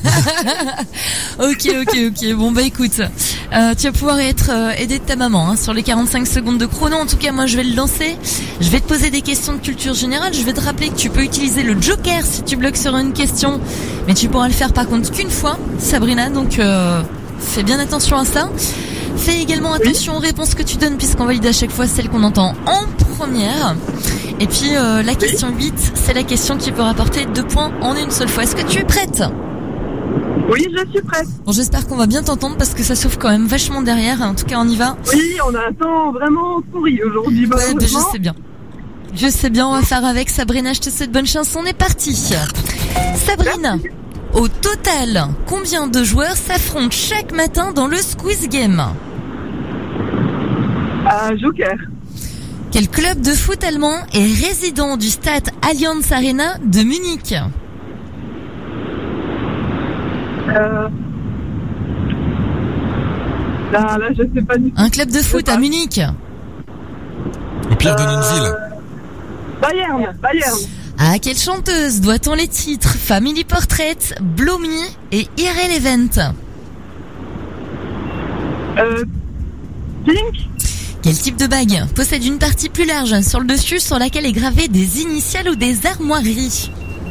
Ok, ok, ok. Bon, bah écoute, euh, tu vas pouvoir être euh, aidé de ta maman hein, sur les quarante-cinq secondes de chrono. En tout cas, moi, je vais le lancer. Je vais te poser des questions de culture générale. Je vais te rappeler que tu peux utiliser le joker si tu bloques sur une question. Mais tu pourras le faire par contre qu'une fois, Sabrina. Donc, euh, fais bien attention à ça. Fais également attention aux réponses que tu donnes puisqu'on valide à chaque fois celle qu'on entend en première. Et puis euh, la question huit, c'est la question qui peut rapporter deux points en une seule fois. Est-ce que tu es prête? Oui, je suis prête. Bon, j'espère qu'on va bien t'entendre parce que ça souffle quand même vachement derrière. En tout cas, on y va. Oui, on a un temps vraiment pourri aujourd'hui. Ouais, bah, je malheureusement. sais bien. Je sais bien, on va faire avec. Sabrina, je te souhaite bonne chance. On est parti. Sabrina, au total, combien de joueurs s'affrontent chaque matin dans le Squeeze Game? Euh, Joker. Quel club de foot allemand est résident du stade Allianz Arena de Munich? Euh... Là, là, je sais pas du tout. Un club de foot à Munich. Au pire, donne une ville. Bayern, Bayern. À quelle chanteuse doit-on les titres Family Portrait, Blow Me et Irrelevant? Euh... Pink. Quel type de bague possède une partie plus large sur le dessus sur laquelle est gravé des initiales ou des armoiries?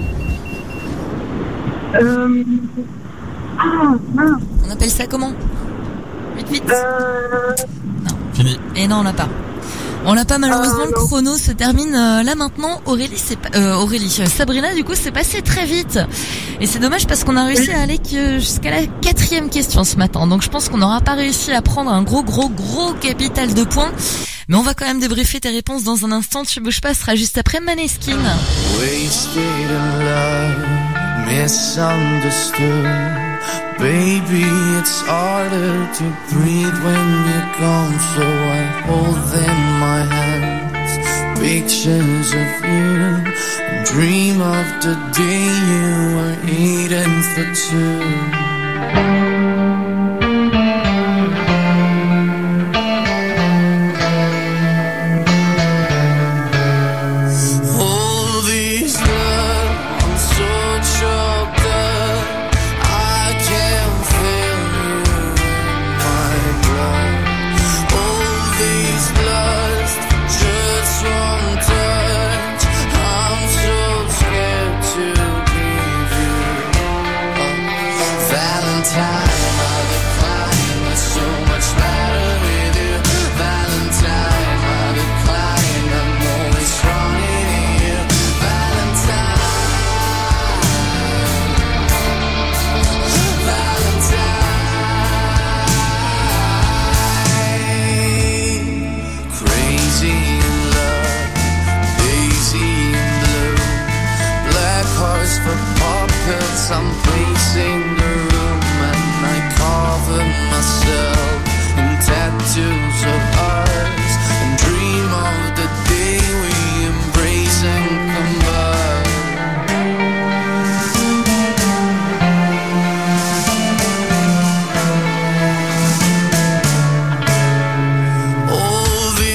Euh... Ah, mince. On appelle ça comment? Vite, vite. Euh... Fini. Et non, on l'a pas. On l'a pas malheureusement, Ah, le non. chrono se termine euh, là maintenant. Aurélie, c'est pas, euh, Aurélie, euh, Sabrina, du coup, c'est passé très vite. Et c'est dommage parce qu'on a réussi à aller que jusqu'à la quatrième question ce matin. Donc je pense qu'on n'aura pas réussi à prendre un gros, gros, gros capital de points. Mais on va quand même débriefer tes réponses dans un instant. Tu bouges pas, ce sera juste après Maneskin. Wasted in love, misunderstood. Baby, it's harder to breathe when you're gone. So I hold in my hands pictures of you and dream of the day you were eating for two. All these love, I'm so choked up. I can feel you in my blood. All these lust, just one touch. I'm so scared to give you up. Valentine, I decline. It's so much better with you. Valentine, I decline. I'm always running to you. Valentine. Crazy in love, daisy in blue, black hearts for pockets. I'm pacing the room and I cover myself in tattoos of ours and dream of the day we embrace and combine. All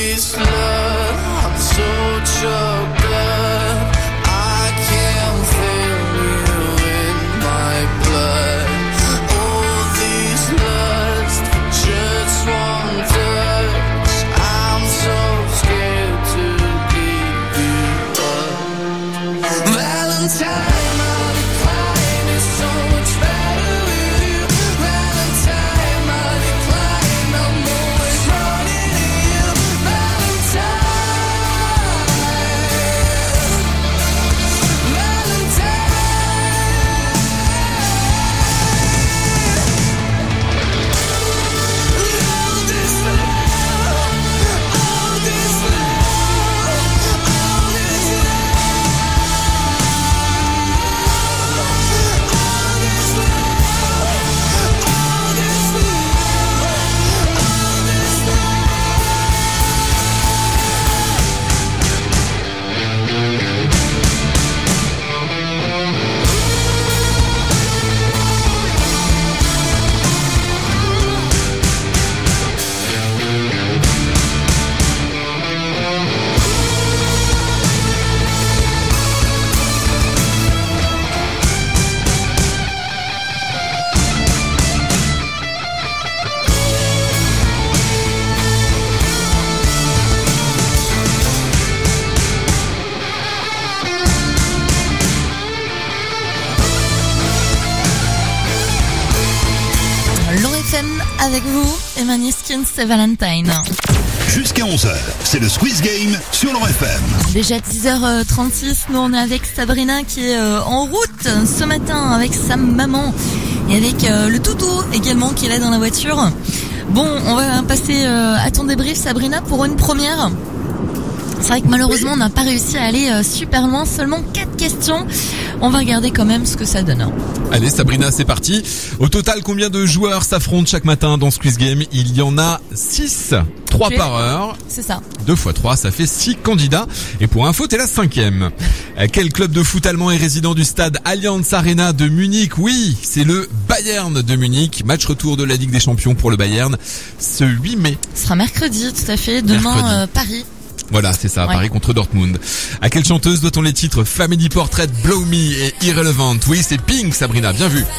F M avec vous, Emmanuel Skins et Valentine. Jusqu'à onze heures, c'est le Squeeze Game sur l'O F M. Déjà dix heures trente-six, nous on est avec Sabrina qui est euh, en route ce matin avec sa maman et avec euh, le toutou également qui est là dans la voiture. Bon, on va passer euh, à ton débrief Sabrina pour une première. C'est vrai que malheureusement on n'a pas réussi à aller euh, super loin, seulement quatre questions. On va regarder quand même ce que ça donne. Allez Sabrina, c'est parti. Au total, combien de joueurs s'affrontent chaque matin dans Squeeze Game? Il y en a six, trois par heure. C'est ça. deux fois trois, ça fait six candidats. Et pour info, t'es la cinquième. Quel club de foot allemand est résident du stade Allianz Arena de Munich? Oui, c'est le Bayern de Munich. Match retour de la Ligue des Champions pour le Bayern ce huit mai. Ce sera mercredi, tout à fait. Demain, euh, Paris. Voilà, c'est ça, Ouais. Paris contre Dortmund. À quelle chanteuse doit-on les titres Family Portrait, Blow Me et Irrelevant? Oui, c'est Pink, Sabrina, bien vu.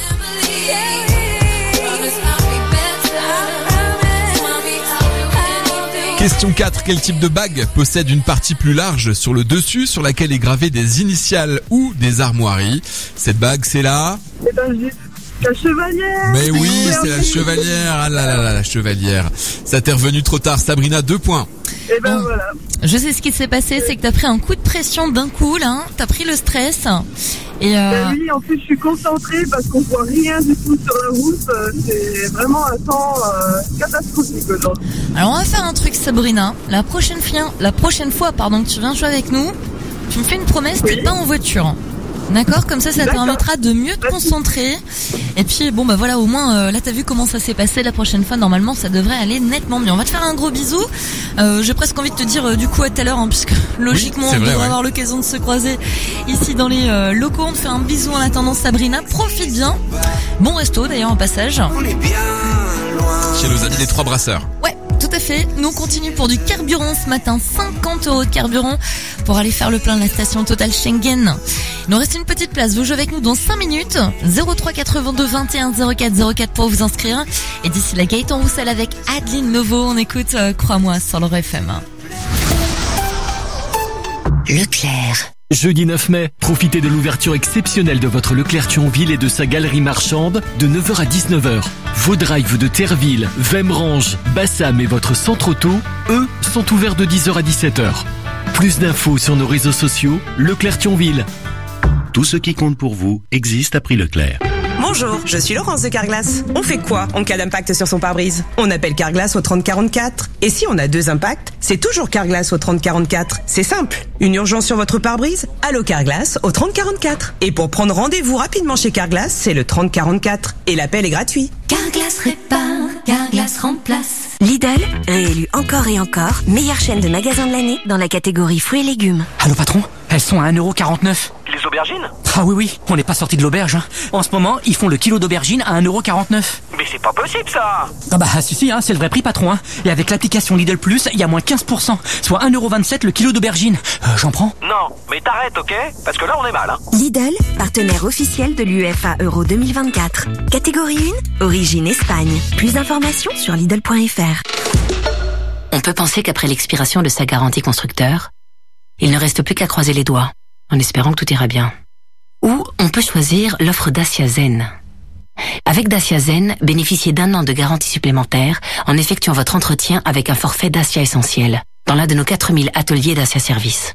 Question quatre. Quel type de bague possède une partie plus large sur le dessus sur laquelle est gravé des initiales ou des armoiries? Cette bague, c'est la... C'est un juif. La chevalière. Mais oui, c'est la chevalière. Ah là là là, la chevalière. Ça t'est revenu trop tard, Sabrina, deux points. Et ben voilà. Je sais ce qui s'est passé, c'est que t'as pris un coup de pression d'un coup, là. Hein. T'as pris le stress. Et euh... Ben oui, en plus je suis concentrée parce qu'on voit rien du tout sur la route. Euh, C'est vraiment un temps euh, catastrophique aujourd'hui. Alors on va faire un truc, Sabrina. La prochaine fois, la prochaine fois, pardon, que tu viens jouer avec nous, tu me fais une promesse, t'es pas en voiture. D'accord, comme ça, ça te D'accord. permettra de mieux te concentrer. Et puis, bon, bah voilà, au moins, euh, là, t'as vu comment ça s'est passé. La prochaine fois, normalement, ça devrait aller nettement mieux. On va te faire un gros bisou. Euh, j'ai presque envie de te dire, euh, du coup, à tout à l'heure, hein, puisque logiquement, c'est on vrai, devrait ouais. avoir l'occasion de se croiser ici dans les euh, locaux. On te fait un bisou en attendant, Sabrina. Profite bien. Bon resto, d'ailleurs, en passage. Chez nos amis les Trois Brasseurs. Ouais, tout à fait. Nous on continue pour du carburant ce matin. cinquante euros de carburant pour aller faire le plein de la station Total Schengen. Il nous reste une petite place. Vous jouez avec nous dans cinq minutes. zéro trois quatre-vingt-deux vingt et un zéro quatre zéro quatre pour vous inscrire. Et d'ici là, Gaëtan Roussel avec Adeline Novo. On écoute, euh, crois-moi, sur l'O F M. Leclerc. Jeudi neuf mai, profitez de l'ouverture exceptionnelle de votre Leclerc Thionville et de sa galerie marchande de neuf heures à dix-neuf heures. Vos drives de Terreville, Vemrange, Bassam et votre centre auto, eux, sont ouverts de dix heures à dix-sept heures. Plus d'infos sur nos réseaux sociaux, Leclerc Thionville. Tout ce qui compte pour vous existe à prix Leclerc. Bonjour, je suis Laurence de Carglass. On fait quoi en cas d'impact sur son pare-brise? On appelle Carglass au trente quarante-quatre. Et si on a deux impacts, c'est toujours Carglass au trente quarante-quatre. C'est simple. Une urgence sur votre pare-brise? Allô Carglass au trente quarante-quatre. Et pour prendre rendez-vous rapidement chez Carglass, c'est le trente quarante-quatre. Et l'appel est gratuit. Carglass répare, Carglass remplace. Lidl, réélu encore et encore, meilleure chaîne de magasins de l'année dans la catégorie fruits et légumes. Allô patron, elles sont à un euro quarante-neuf. Les aubergines? Ah oui oui, on n'est pas sorti de l'auberge. Hein. En ce moment, ils font le kilo d'aubergine à un euro quarante-neuf. Mais c'est pas possible ça! Ah bah si si, hein, c'est le vrai prix patron. Hein. Et avec l'application Lidl Plus, il y a moins quinze pour cent, soit un euro vingt-sept le kilo d'aubergine. Euh, j'en prends? Non, mais t'arrêtes, ok? Parce que là on est mal, hein. Lidl, partenaire officiel de l'U E F A Euro deux mille vingt-quatre. Catégorie un, origine Espagne. Plus d'informations sur Lidl point F R. On peut penser qu'après l'expiration de sa garantie constructeur, il ne reste plus qu'à croiser les doigts, en espérant que tout ira bien. Ou on peut choisir l'offre Dacia Zen. Avec Dacia Zen, bénéficiez d'un an de garantie supplémentaire en effectuant votre entretien avec un forfait Dacia Essentiel dans l'un de nos quatre mille ateliers Dacia Service.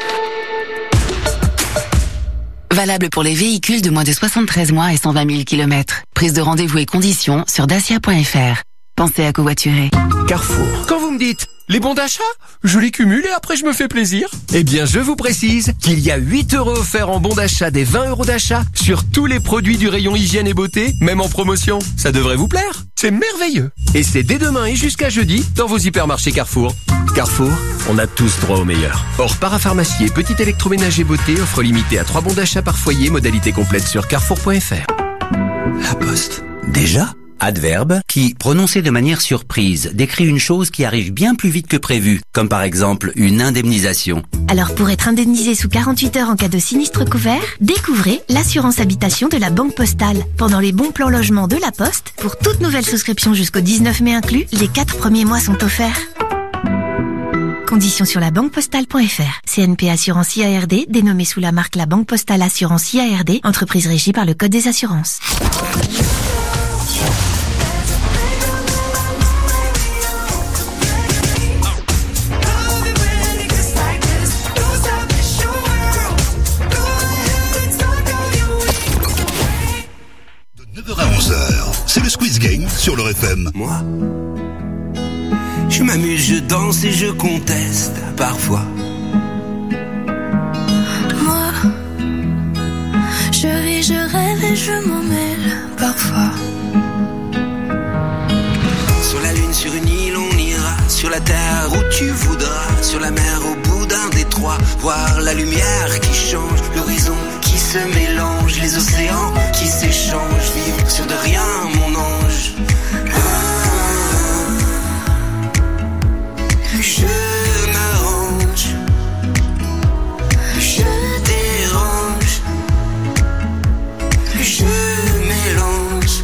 Valable pour les véhicules de moins de soixante-treize mois et cent vingt mille kilomètres. Prise de rendez-vous et conditions sur dacia point F R. Pensez à covoiturer. Carrefour. Quand vous me dites les bons d'achat, je les cumule et après je me fais plaisir. Eh bien, je vous précise qu'il y a huit euros offerts en bons d'achat des vingt euros d'achat sur tous les produits du rayon hygiène et beauté, même en promotion. Ça devrait vous plaire. C'est merveilleux. Et c'est dès demain et jusqu'à jeudi dans vos hypermarchés Carrefour. Carrefour, on a tous droit au meilleur. Or, parapharmacie et petit électroménager beauté offre limitée à trois bons d'achat par foyer, modalité complète sur carrefour point F R. La Poste. Déjà? Adverbe qui, prononcé de manière surprise, décrit une chose qui arrive bien plus vite que prévu, comme par exemple une indemnisation. Alors pour être indemnisé sous quarante-huit heures en cas de sinistre couvert, découvrez l'assurance habitation de la Banque Postale. Pendant les bons plans logement de la Poste, pour toute nouvelle souscription jusqu'au dix-neuf mai inclus, les quatre premiers mois sont offerts. Conditions sur la banque postale point F R. C N P Assurance I A R D, dénommée sous la marque La Banque Postale Assurance I A R D, entreprise régie par le Code des assurances. sur leur F M. Moi, je m'amuse, je danse et je conteste parfois. Moi, je vis, je rêve et je m'en mêle parfois. Sur la lune, sur une île, on ira. Sur la terre où tu voudras. Sur la mer, au bout d'un détroit. Voir la lumière qui change. L'horizon qui se mélange. Les océans qui s'échangent. Vivre sur de rien, mon ange. Ah, je m'arrange. Je dérange. Je mélange.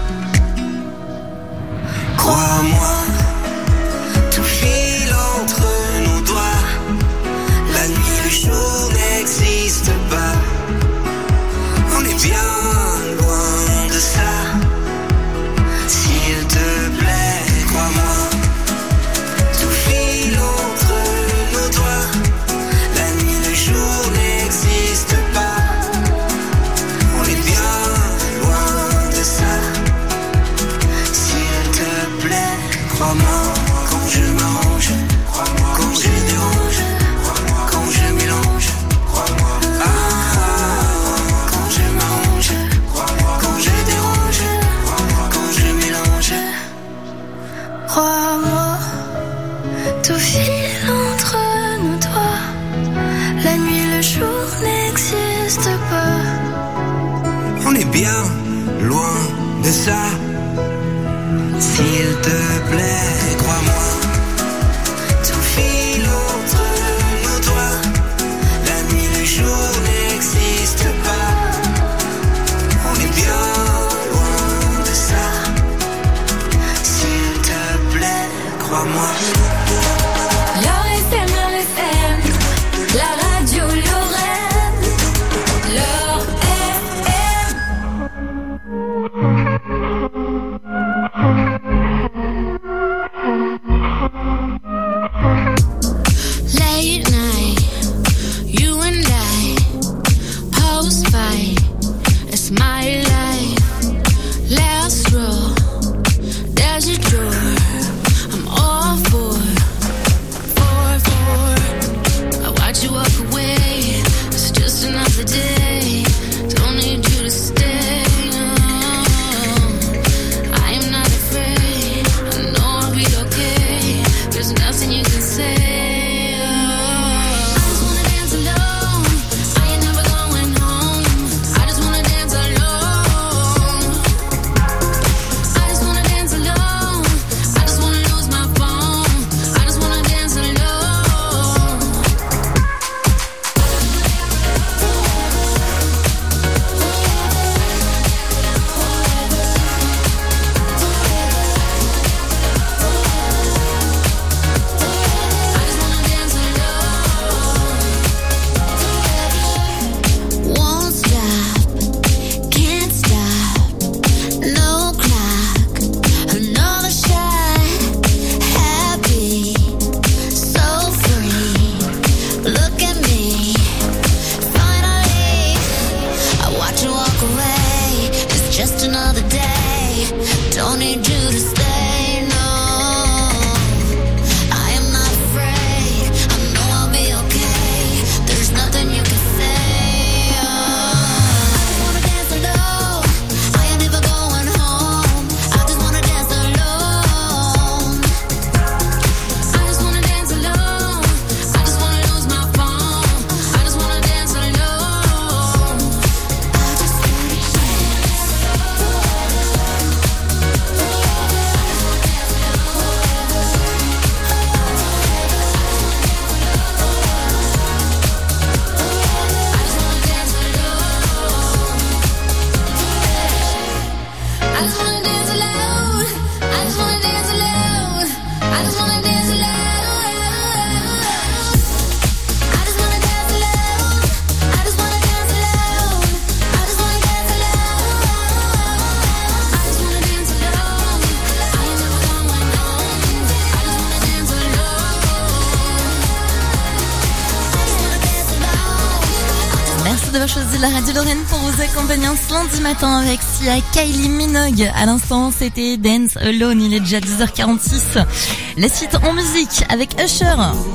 Crois-moi, tout file entre nos doigts. La nuit, le jour n'existe pas. On est bien loin de ça. S'il te plaît, crois-moi. Tout file entre nos doigts. La nuit, le jour n'existe pas. On est bien loin de ça. S'il te plaît, crois-moi. Quand je m'arrange, quand je dérange, quand je mélange, ah, quand je m'arrange, quand je dérange, quand je mélange. Crois-moi, tout file entre nos doigts. La nuit, le jour n'existe pas. On est bien loin de ça. S'il te plaît, crois-moi. Tout file entre nos doigts. La nuit, le jour n'existe pas. On est bien loin de ça. S'il te plaît, crois-moi. Leur F M, leur F M, la radio Lorraine. Leur F M. Late night, you and I, post fight, it's my life. Last row, there's a door, I'm all for, for, for. I watch you walk away, it's just another day, don't need you to stay. No. I am not afraid, I know I'll be okay, there's nothing you can say. I just wanna dance alone, I ain't never going home. I just wanna dance alone. d'avoir choisi la radio Lorraine pour vous accompagner ce lundi matin avec Sia, Kylie Minogue. À l'instant, c'était Dance Alone. Il est déjà dix heures quarante-six. La suite en musique avec Usher.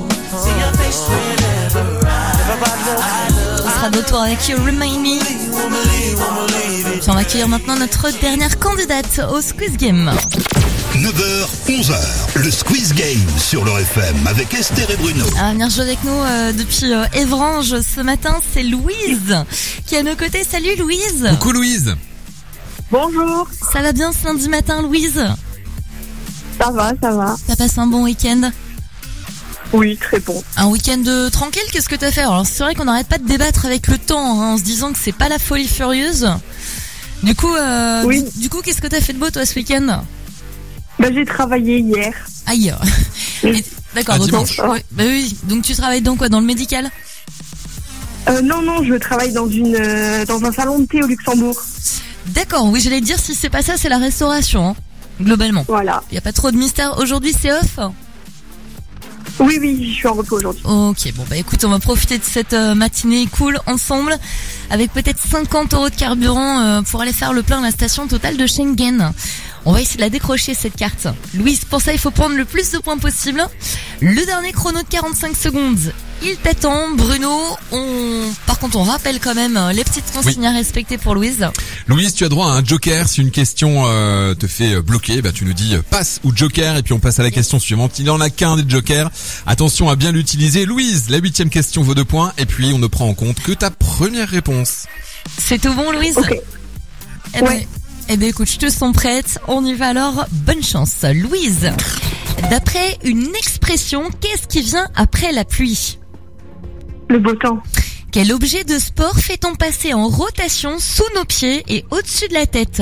On sera de retour avec You Remind Me. Puis on va accueillir maintenant notre dernière candidate au Squeeze Game. neuf heures, onze heures, le Squeeze Game sur le F M avec Esther et Bruno. À venir jouer avec nous euh, depuis euh, Évrange ce matin, c'est Louise qui est à nos côtés. Salut Louise. Coucou Louise. Bonjour. Ça va bien ce lundi matin Louise? Ça va, ça va. T'as passé un bon week-end? Oui, très bon. Un week-end euh, tranquille, qu'est-ce que t'as fait? Alors c'est vrai qu'on n'arrête pas de débattre avec le temps hein, en se disant que c'est pas la folie furieuse. Du coup, euh, oui. du, du coup, qu'est-ce que t'as fait de beau toi ce week-end? Bah, j'ai travaillé hier. Aïe. Et- D'accord, Ah, donc, dimanche. ouais, bah oui, donc tu travailles dans quoi? Dans le médical? Euh, non, non, je travaille dans une euh, dans un salon de thé au Luxembourg. D'accord, oui, j'allais te dire si c'est pas ça, c'est la restauration, hein, globalement. Voilà. Y a pas trop de mystère. Aujourd'hui, c'est off? Oui, oui, je suis en repos aujourd'hui. Ok, bon bah écoute, on va profiter de cette euh, matinée cool ensemble, avec peut-être cinquante euros de carburant euh, pour aller faire le plein à la station Total de Schengen. On va essayer de la décrocher cette carte. Louise, pour ça il faut prendre le plus de points possible. Le dernier chrono de quarante-cinq secondes, il t'attend. Bruno, on... par contre on rappelle quand même euh, les petites consignes Oui. à respecter pour Louise. Louise, tu as droit à un joker. Si une question euh, te fait bloquer, bah tu nous dis euh, passe ou joker et puis on passe à la question suivante. Il n'y en a qu'un des jokers. Attention à bien l'utiliser. Louise, la huitième question vaut deux points et puis on ne prend en compte que ta première réponse. C'est tout bon Louise? Ok. Eh ben, Ouais. eh ben écoute, je te sens prête. On y va alors. Bonne chance. Louise, d'après une expression, qu'est-ce qui vient après la pluie? Le beau temps. Quel objet de sport fait-on passer en rotation sous nos pieds et au-dessus de la tête?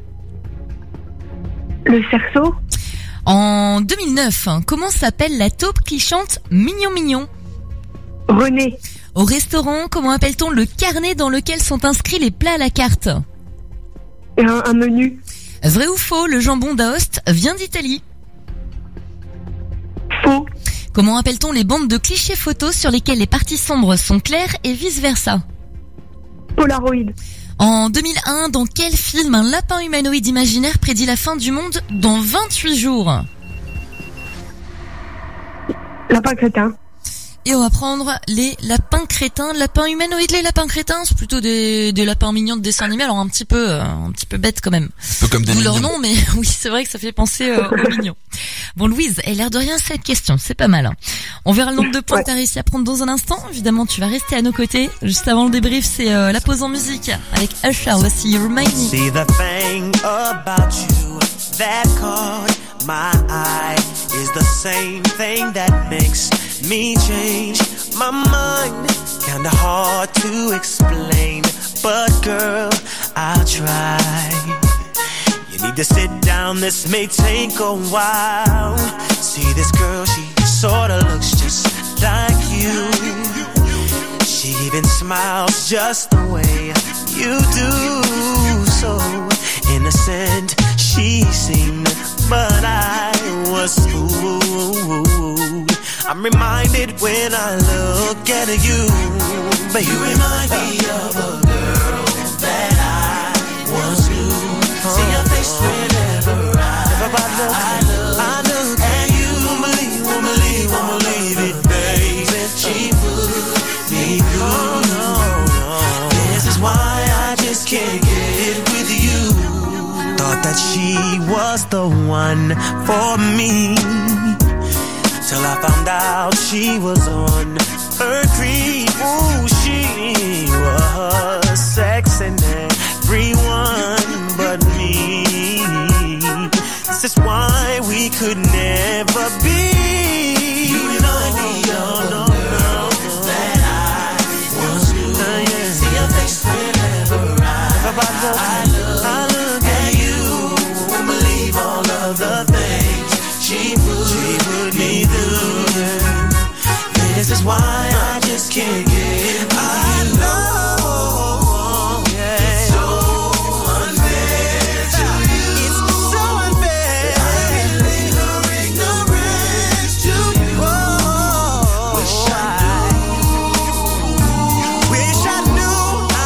Le cerceau. En deux mille neuf, comment s'appelle la taupe qui chante Mignon Mignon? René. Au restaurant, comment appelle-t-on le carnet dans lequel sont inscrits les plats à la carte? Un, un menu. Vrai ou faux, le jambon d'Aoste vient d'Italie? Faux. Comment appelle-t-on les bandes de clichés photos sur lesquelles les parties sombres sont claires et vice-versa? Polaroid. En deux mille un, dans quel film un lapin humanoïde imaginaire prédit la fin du monde dans vingt-huit jours? Lapin crétin. Et on va prendre les lapins crétins. Lapins humanoïdes, les lapins crétins, c'est plutôt des, des lapins mignons de dessin animé, alors un petit peu, euh, un petit peu bête quand même. Un peu comme des Ou leur mignons. nom, mais oui, c'est vrai que ça fait penser euh, aux mignons. Bon, Louise, elle a l'air de rien cette question, c'est pas mal. Hein. On verra le nombre de points Ouais. que t'as réussi à prendre dans un instant. Évidemment, tu vas rester à nos côtés. Juste avant le débrief, c'est euh, la pause en musique avec Usher. Voici You Remind Me. See the thing about you that caught my eye is the same thing that makes me change my mind. Kinda hard to explain, but girl, I'll try. You need to sit down, this may take a while. See this girl, she sorta looks just like you. She even smiles just the way you do. So innocent she seemed, but I was fooled. I'm reminded when I look at you, baby. You remind me of a girl that I once knew. See your face whenever I, whenever I look, I look, I look at you. Won't believe, won't believe, won't believe it, baby. She put me through. This is why I just can't get with you. Thought that she was the one for me, till I found out she was on her creep. Ooh, she was sexing everyone but me. This is why we could never be. You remind me of the girl that I once knew. Uh, yeah. See your face whenever I, whenever I look, I look at you. Won't believe all of the things she put, she put me through. Yeah. This is why I just can't get by. I know, yeah. It's so unfair to you. It's so unfair. I relate her ignorance to you. Oh, wish I knew. Wish I knew.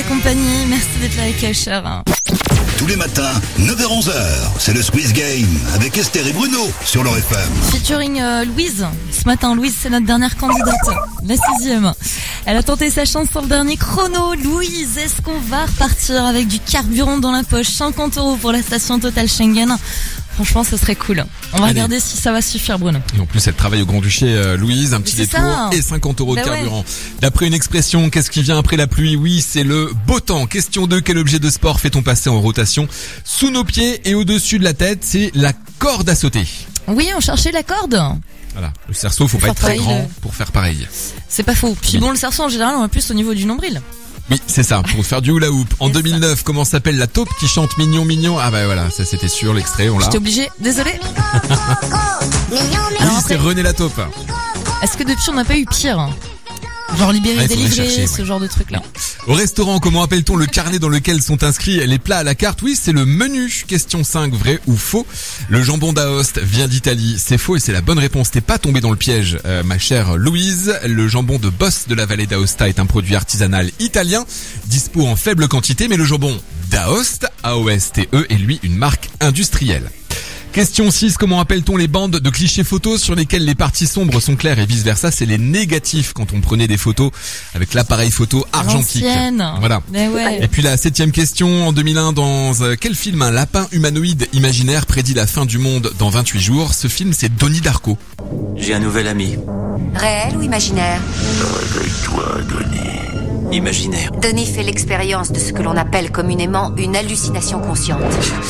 accompagner. Merci d'être là avec Usher. Tous les matins, neuf heures onze heures, c'est le Squeeze Game avec Esther et Bruno sur leur F M. Featuring euh, Louise. Ce matin, Louise, c'est notre dernière candidate, la sixième. Elle a tenté sa chance sur le dernier chrono. Louise, est-ce qu'on va repartir avec du carburant dans la poche? cinquante euros pour la station Total Schengen. Franchement, ce serait cool. On va Allez. regarder si ça va suffire, Bruno. Et en plus, elle travaille au Grand-Duché, euh, Louise, un petit c'est détour ça. et cinquante euros Bah de carburant. ouais. D'après une expression, qu'est-ce qui vient après la pluie? Oui, c'est le beau temps. Question deux, quel objet de sport fait-on passer en rotation sous nos pieds et au-dessus de la tête? C'est la corde à sauter. Oui, on cherchait la corde. Voilà, le cerceau, faut Pour pas être faire très pareil, grand le- pour faire pareil. C'est pas faux. Puis Oui. bon, le cerceau, en général, on va plus au niveau du nombril. Oui, c'est ça, pour faire du hula hoop. En deux mille neuf, comment s'appelle la taupe qui chante Mignon Mignon? Ah bah voilà, ça c'était sûr, l'extrait, on l'a. J'étais obligée. Désolée. Oui, Alors c'est après, René la taupe. est-ce que depuis on n'a pas eu pire? Genre libéré, Ah, il faudrait délivré, chercher, ce ouais. genre de truc là. Au restaurant, comment appelle-t-on le carnet dans lequel sont inscrits les plats à la carte? Oui, c'est le menu. Question cinq, vrai ou faux? Le jambon d'Aoste vient d'Italie. C'est faux et c'est la bonne réponse. T'es pas tombé dans le piège, euh, ma chère Louise. Le jambon de Boss de la vallée d'Aosta est un produit artisanal italien, dispo en faible quantité, mais le jambon d'Aoste, A O S T E, est lui une marque industrielle. Question six, comment appelle-t-on les bandes de clichés photos sur lesquelles les parties sombres sont claires et vice versa? C'est les négatifs quand on prenait des photos avec l'appareil photo argentique. L'ancienne. Voilà. Mais ouais. Et puis la septième question, en deux mille un, dans euh, quel film un lapin humanoïde imaginaire prédit la fin du monde dans vingt-huit jours? Ce film, c'est Donnie Darko. J'ai un nouvel ami. Réel ou imaginaire? Réveille-toi, Denis. Imaginaire. Denis fait l'expérience de ce que l'on appelle communément une hallucination consciente.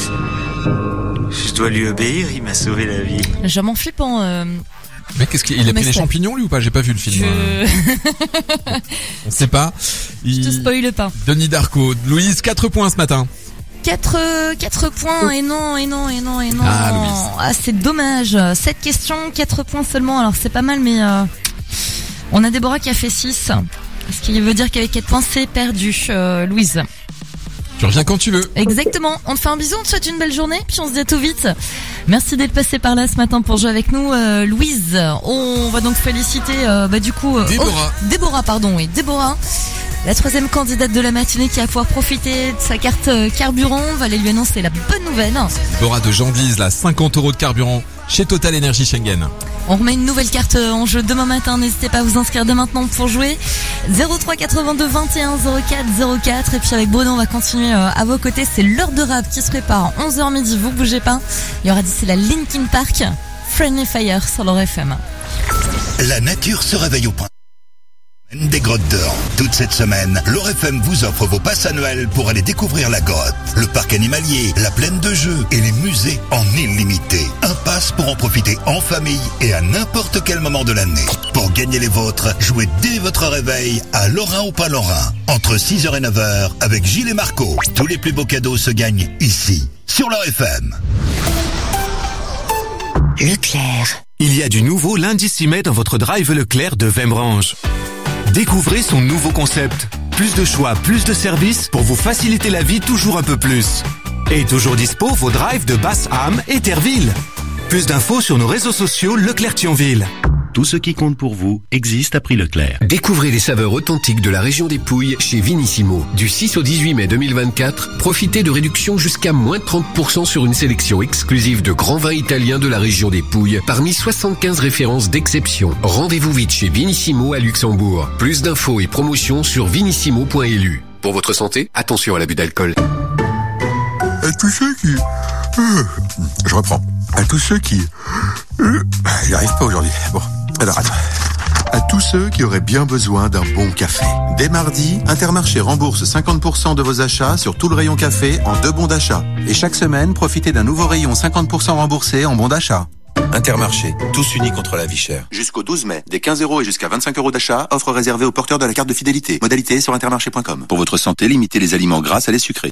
Je dois lui obéir, il m'a sauvé la vie. Je m'en flippant. Euh... Mais qu'est-ce qu'il il a pris les champignons lui ou pas? J'ai pas vu le film. Je... On sait pas. Il... Je te spoile pas. Donnie Darko. Louise, quatre points ce matin. quatre, quatre points, et non, et non, et non, et non. Ah, Louise. Ah, c'est dommage. sept questions, quatre points seulement. Alors, c'est pas mal, mais euh, on a Déborah qui a fait six. Ce qui veut dire qu'avec quatre points, c'est perdu, euh, Louise. Tu reviens quand tu veux. Exactement. On te fait un bisou, on te souhaite une belle journée, puis on se dit à tout vite. Merci d'être passé par là ce matin pour jouer avec nous, euh, Louise. On va donc féliciter, euh, bah du coup, euh, Déborah. oh, Déborah, pardon, oui, Déborah. La troisième candidate de la matinée qui va pouvoir profiter de sa carte euh, carburant. On va aller lui annoncer la bonne nouvelle. Déborah de Genvise, là, cinquante euros de carburant chez Total Energy Schengen. On remet une nouvelle carte en jeu demain matin. N'hésitez pas à vous inscrire dès maintenant pour jouer. zéro trois quatre-vingt-deux vingt et un zéro quatre zéro quatre. Et puis avec Bruno, on va continuer à vos côtés. C'est l'heure de rap qui se prépare. onze heures midi, vous bougez pas. Il y aura d'ici la Linkin Park, Friendly Fire sur leur F M. La nature se réveille au point. Des grottes d'or. Toute cette semaine, l'O R F M vous offre vos passes à Noël pour aller découvrir la grotte, le parc animalier, la plaine de jeux et les musées en illimité. Un pass pour en profiter en famille et à n'importe quel moment de l'année. Pour gagner les vôtres, jouez dès votre réveil à Lorrain ou pas Lorrain. Entre six heures et neuf heures avec Gilles et Marco. Tous les plus beaux cadeaux se gagnent ici, sur l'O R F M. Leclerc. Il y a du nouveau lundi six mai dans votre drive Leclerc de Vemrange. Découvrez son nouveau concept. Plus de choix, plus de services pour vous faciliter la vie toujours un peu plus. Et toujours dispo vos drives de Basse-Ham et Terville. Plus d'infos sur nos réseaux sociaux Leclerc Thionville. Tout ce qui compte pour vous existe à prix Leclerc. Découvrez les saveurs authentiques de la région des Pouilles chez Vinissimo. Du six au dix-huit mai deux mille vingt-quatre, profitez de réductions jusqu'à moins trente pour cent sur une sélection exclusive de grands vins italiens de la région des Pouilles, parmi soixante-quinze références d'exception. Rendez-vous vite chez Vinissimo à Luxembourg. Plus d'infos et promotions sur vinissimo point e l u. Pour votre santé, attention à l'abus d'alcool. À tous ceux qui... Euh, je reprends. À tous ceux qui... Euh, j'y arrive pas aujourd'hui. Bon, alors attends. À tous ceux qui auraient bien besoin d'un bon café. Dès mardi, Intermarché rembourse cinquante pour cent de vos achats sur tout le rayon café en deux bons d'achat. Et chaque semaine, profitez d'un nouveau rayon cinquante pour cent remboursé en bons d'achat. Intermarché, tous unis contre la vie chère. Jusqu'au douze mai, des quinze euros et jusqu'à vingt-cinq euros d'achat, offre réservée aux porteurs de la carte de fidélité. Modalité sur intermarché point com. Pour votre santé, limitez les aliments gras à les sucrés.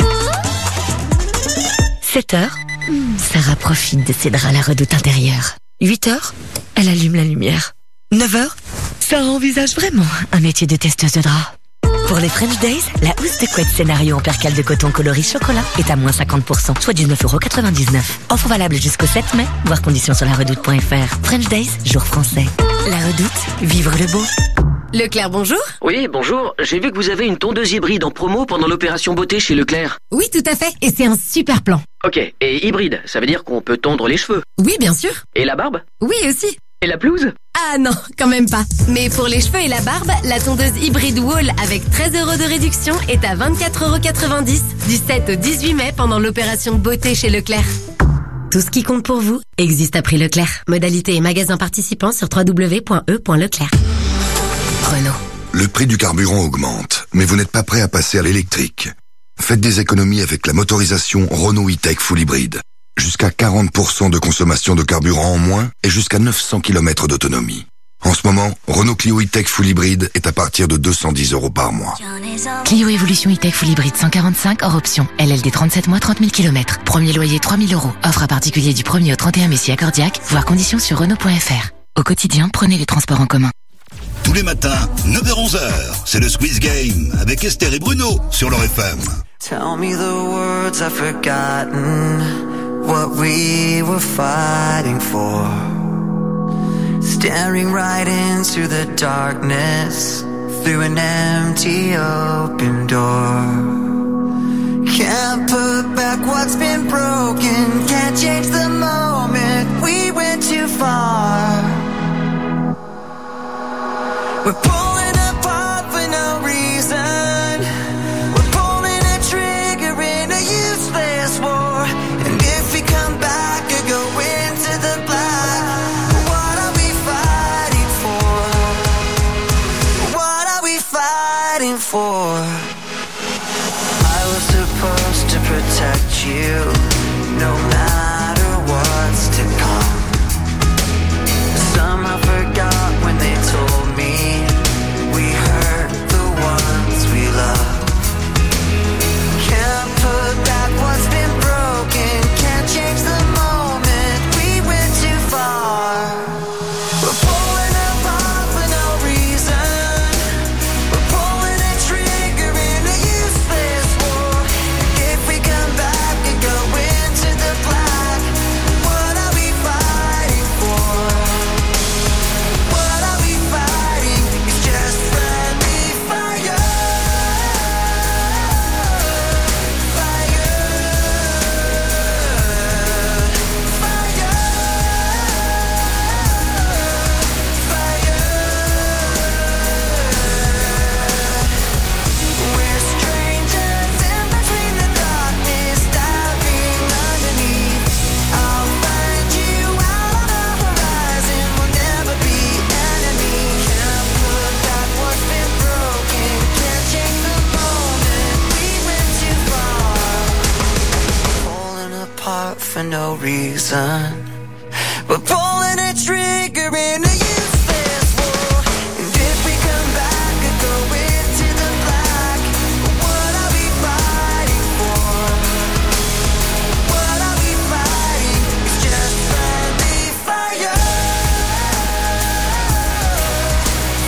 sept heures, Sarah profite de ses draps à la redoute intérieure. huit heures, elle allume la lumière. neuf heures, Sarah envisage vraiment un métier de testeuse de draps. Pour les French Days, la housse de couette scénario en percale de coton coloris chocolat est à moins cinquante pour cent, soit dix-neuf euros quatre-vingt-dix-neuf. Offre valable jusqu'au sept mai, voir conditions sur la redoute point f r. French Days, jour français. La redoute, vivre le beau. Leclerc, bonjour. Oui, bonjour. J'ai vu que vous avez une tondeuse hybride en promo pendant l'opération beauté chez Leclerc. Oui, tout à fait. Et c'est un super plan. Ok, et hybride, ça veut dire qu'on peut tondre les cheveux. Oui, bien sûr. Et la barbe? Oui, aussi. Et la pelouse? Ah non, quand même pas. Mais pour les cheveux et la barbe, la tondeuse hybride Wall avec treize euros de réduction est à vingt-quatre euros quatre-vingt-dix du sept au dix-huit mai pendant l'opération beauté chez Leclerc. Tout ce qui compte pour vous existe à prix Leclerc. Modalité et magasin participants sur w w w point e point leclerc. Renault. Le prix du carburant augmente, mais vous n'êtes pas prêt à passer à l'électrique. Faites des économies avec la motorisation Renault E-Tech Full Hybrid. Jusqu'à quarante pour cent de consommation de carburant en moins et jusqu'à neuf cents kilomètres d'autonomie. En ce moment, Renault Clio E-Tech Full Hybrid est à partir de deux cent dix euros par mois. Clio Evolution E-Tech Full Hybrid cent quarante-cinq hors option. L L D trente-sept mois, trente mille kilomètres. Premier loyer trois mille euros. Offre à particulier du premier au trente et un mai si accordiaque. Voir conditions sur Renault point F R. Au quotidien, prenez les transports en commun. Tous les matins, neuf heures onze heures, c'est le Squeeze Game avec Esther et Bruno sur leur F M. Tell me the words I've forgotten. What we were fighting for, staring right into the darkness through an empty open door. Can't put back what's been broken, can't change the moment we went too far. We're pulling apart for no reason, we're pulling a trigger in a useless war. If we come back or go into the black, what are we fighting for? What are we fighting for? I was supposed to protect you, no matter what's to come. Somehow forgot when they told me we hurt the ones we love. Can't put back what's been broken, change the moment we went too far. We're pulling apart for no reason, we're pulling a trigger in a useless war. If we come back and go into the black, what are we fighting for? What are we fighting? It's just friendly fire. For no reason,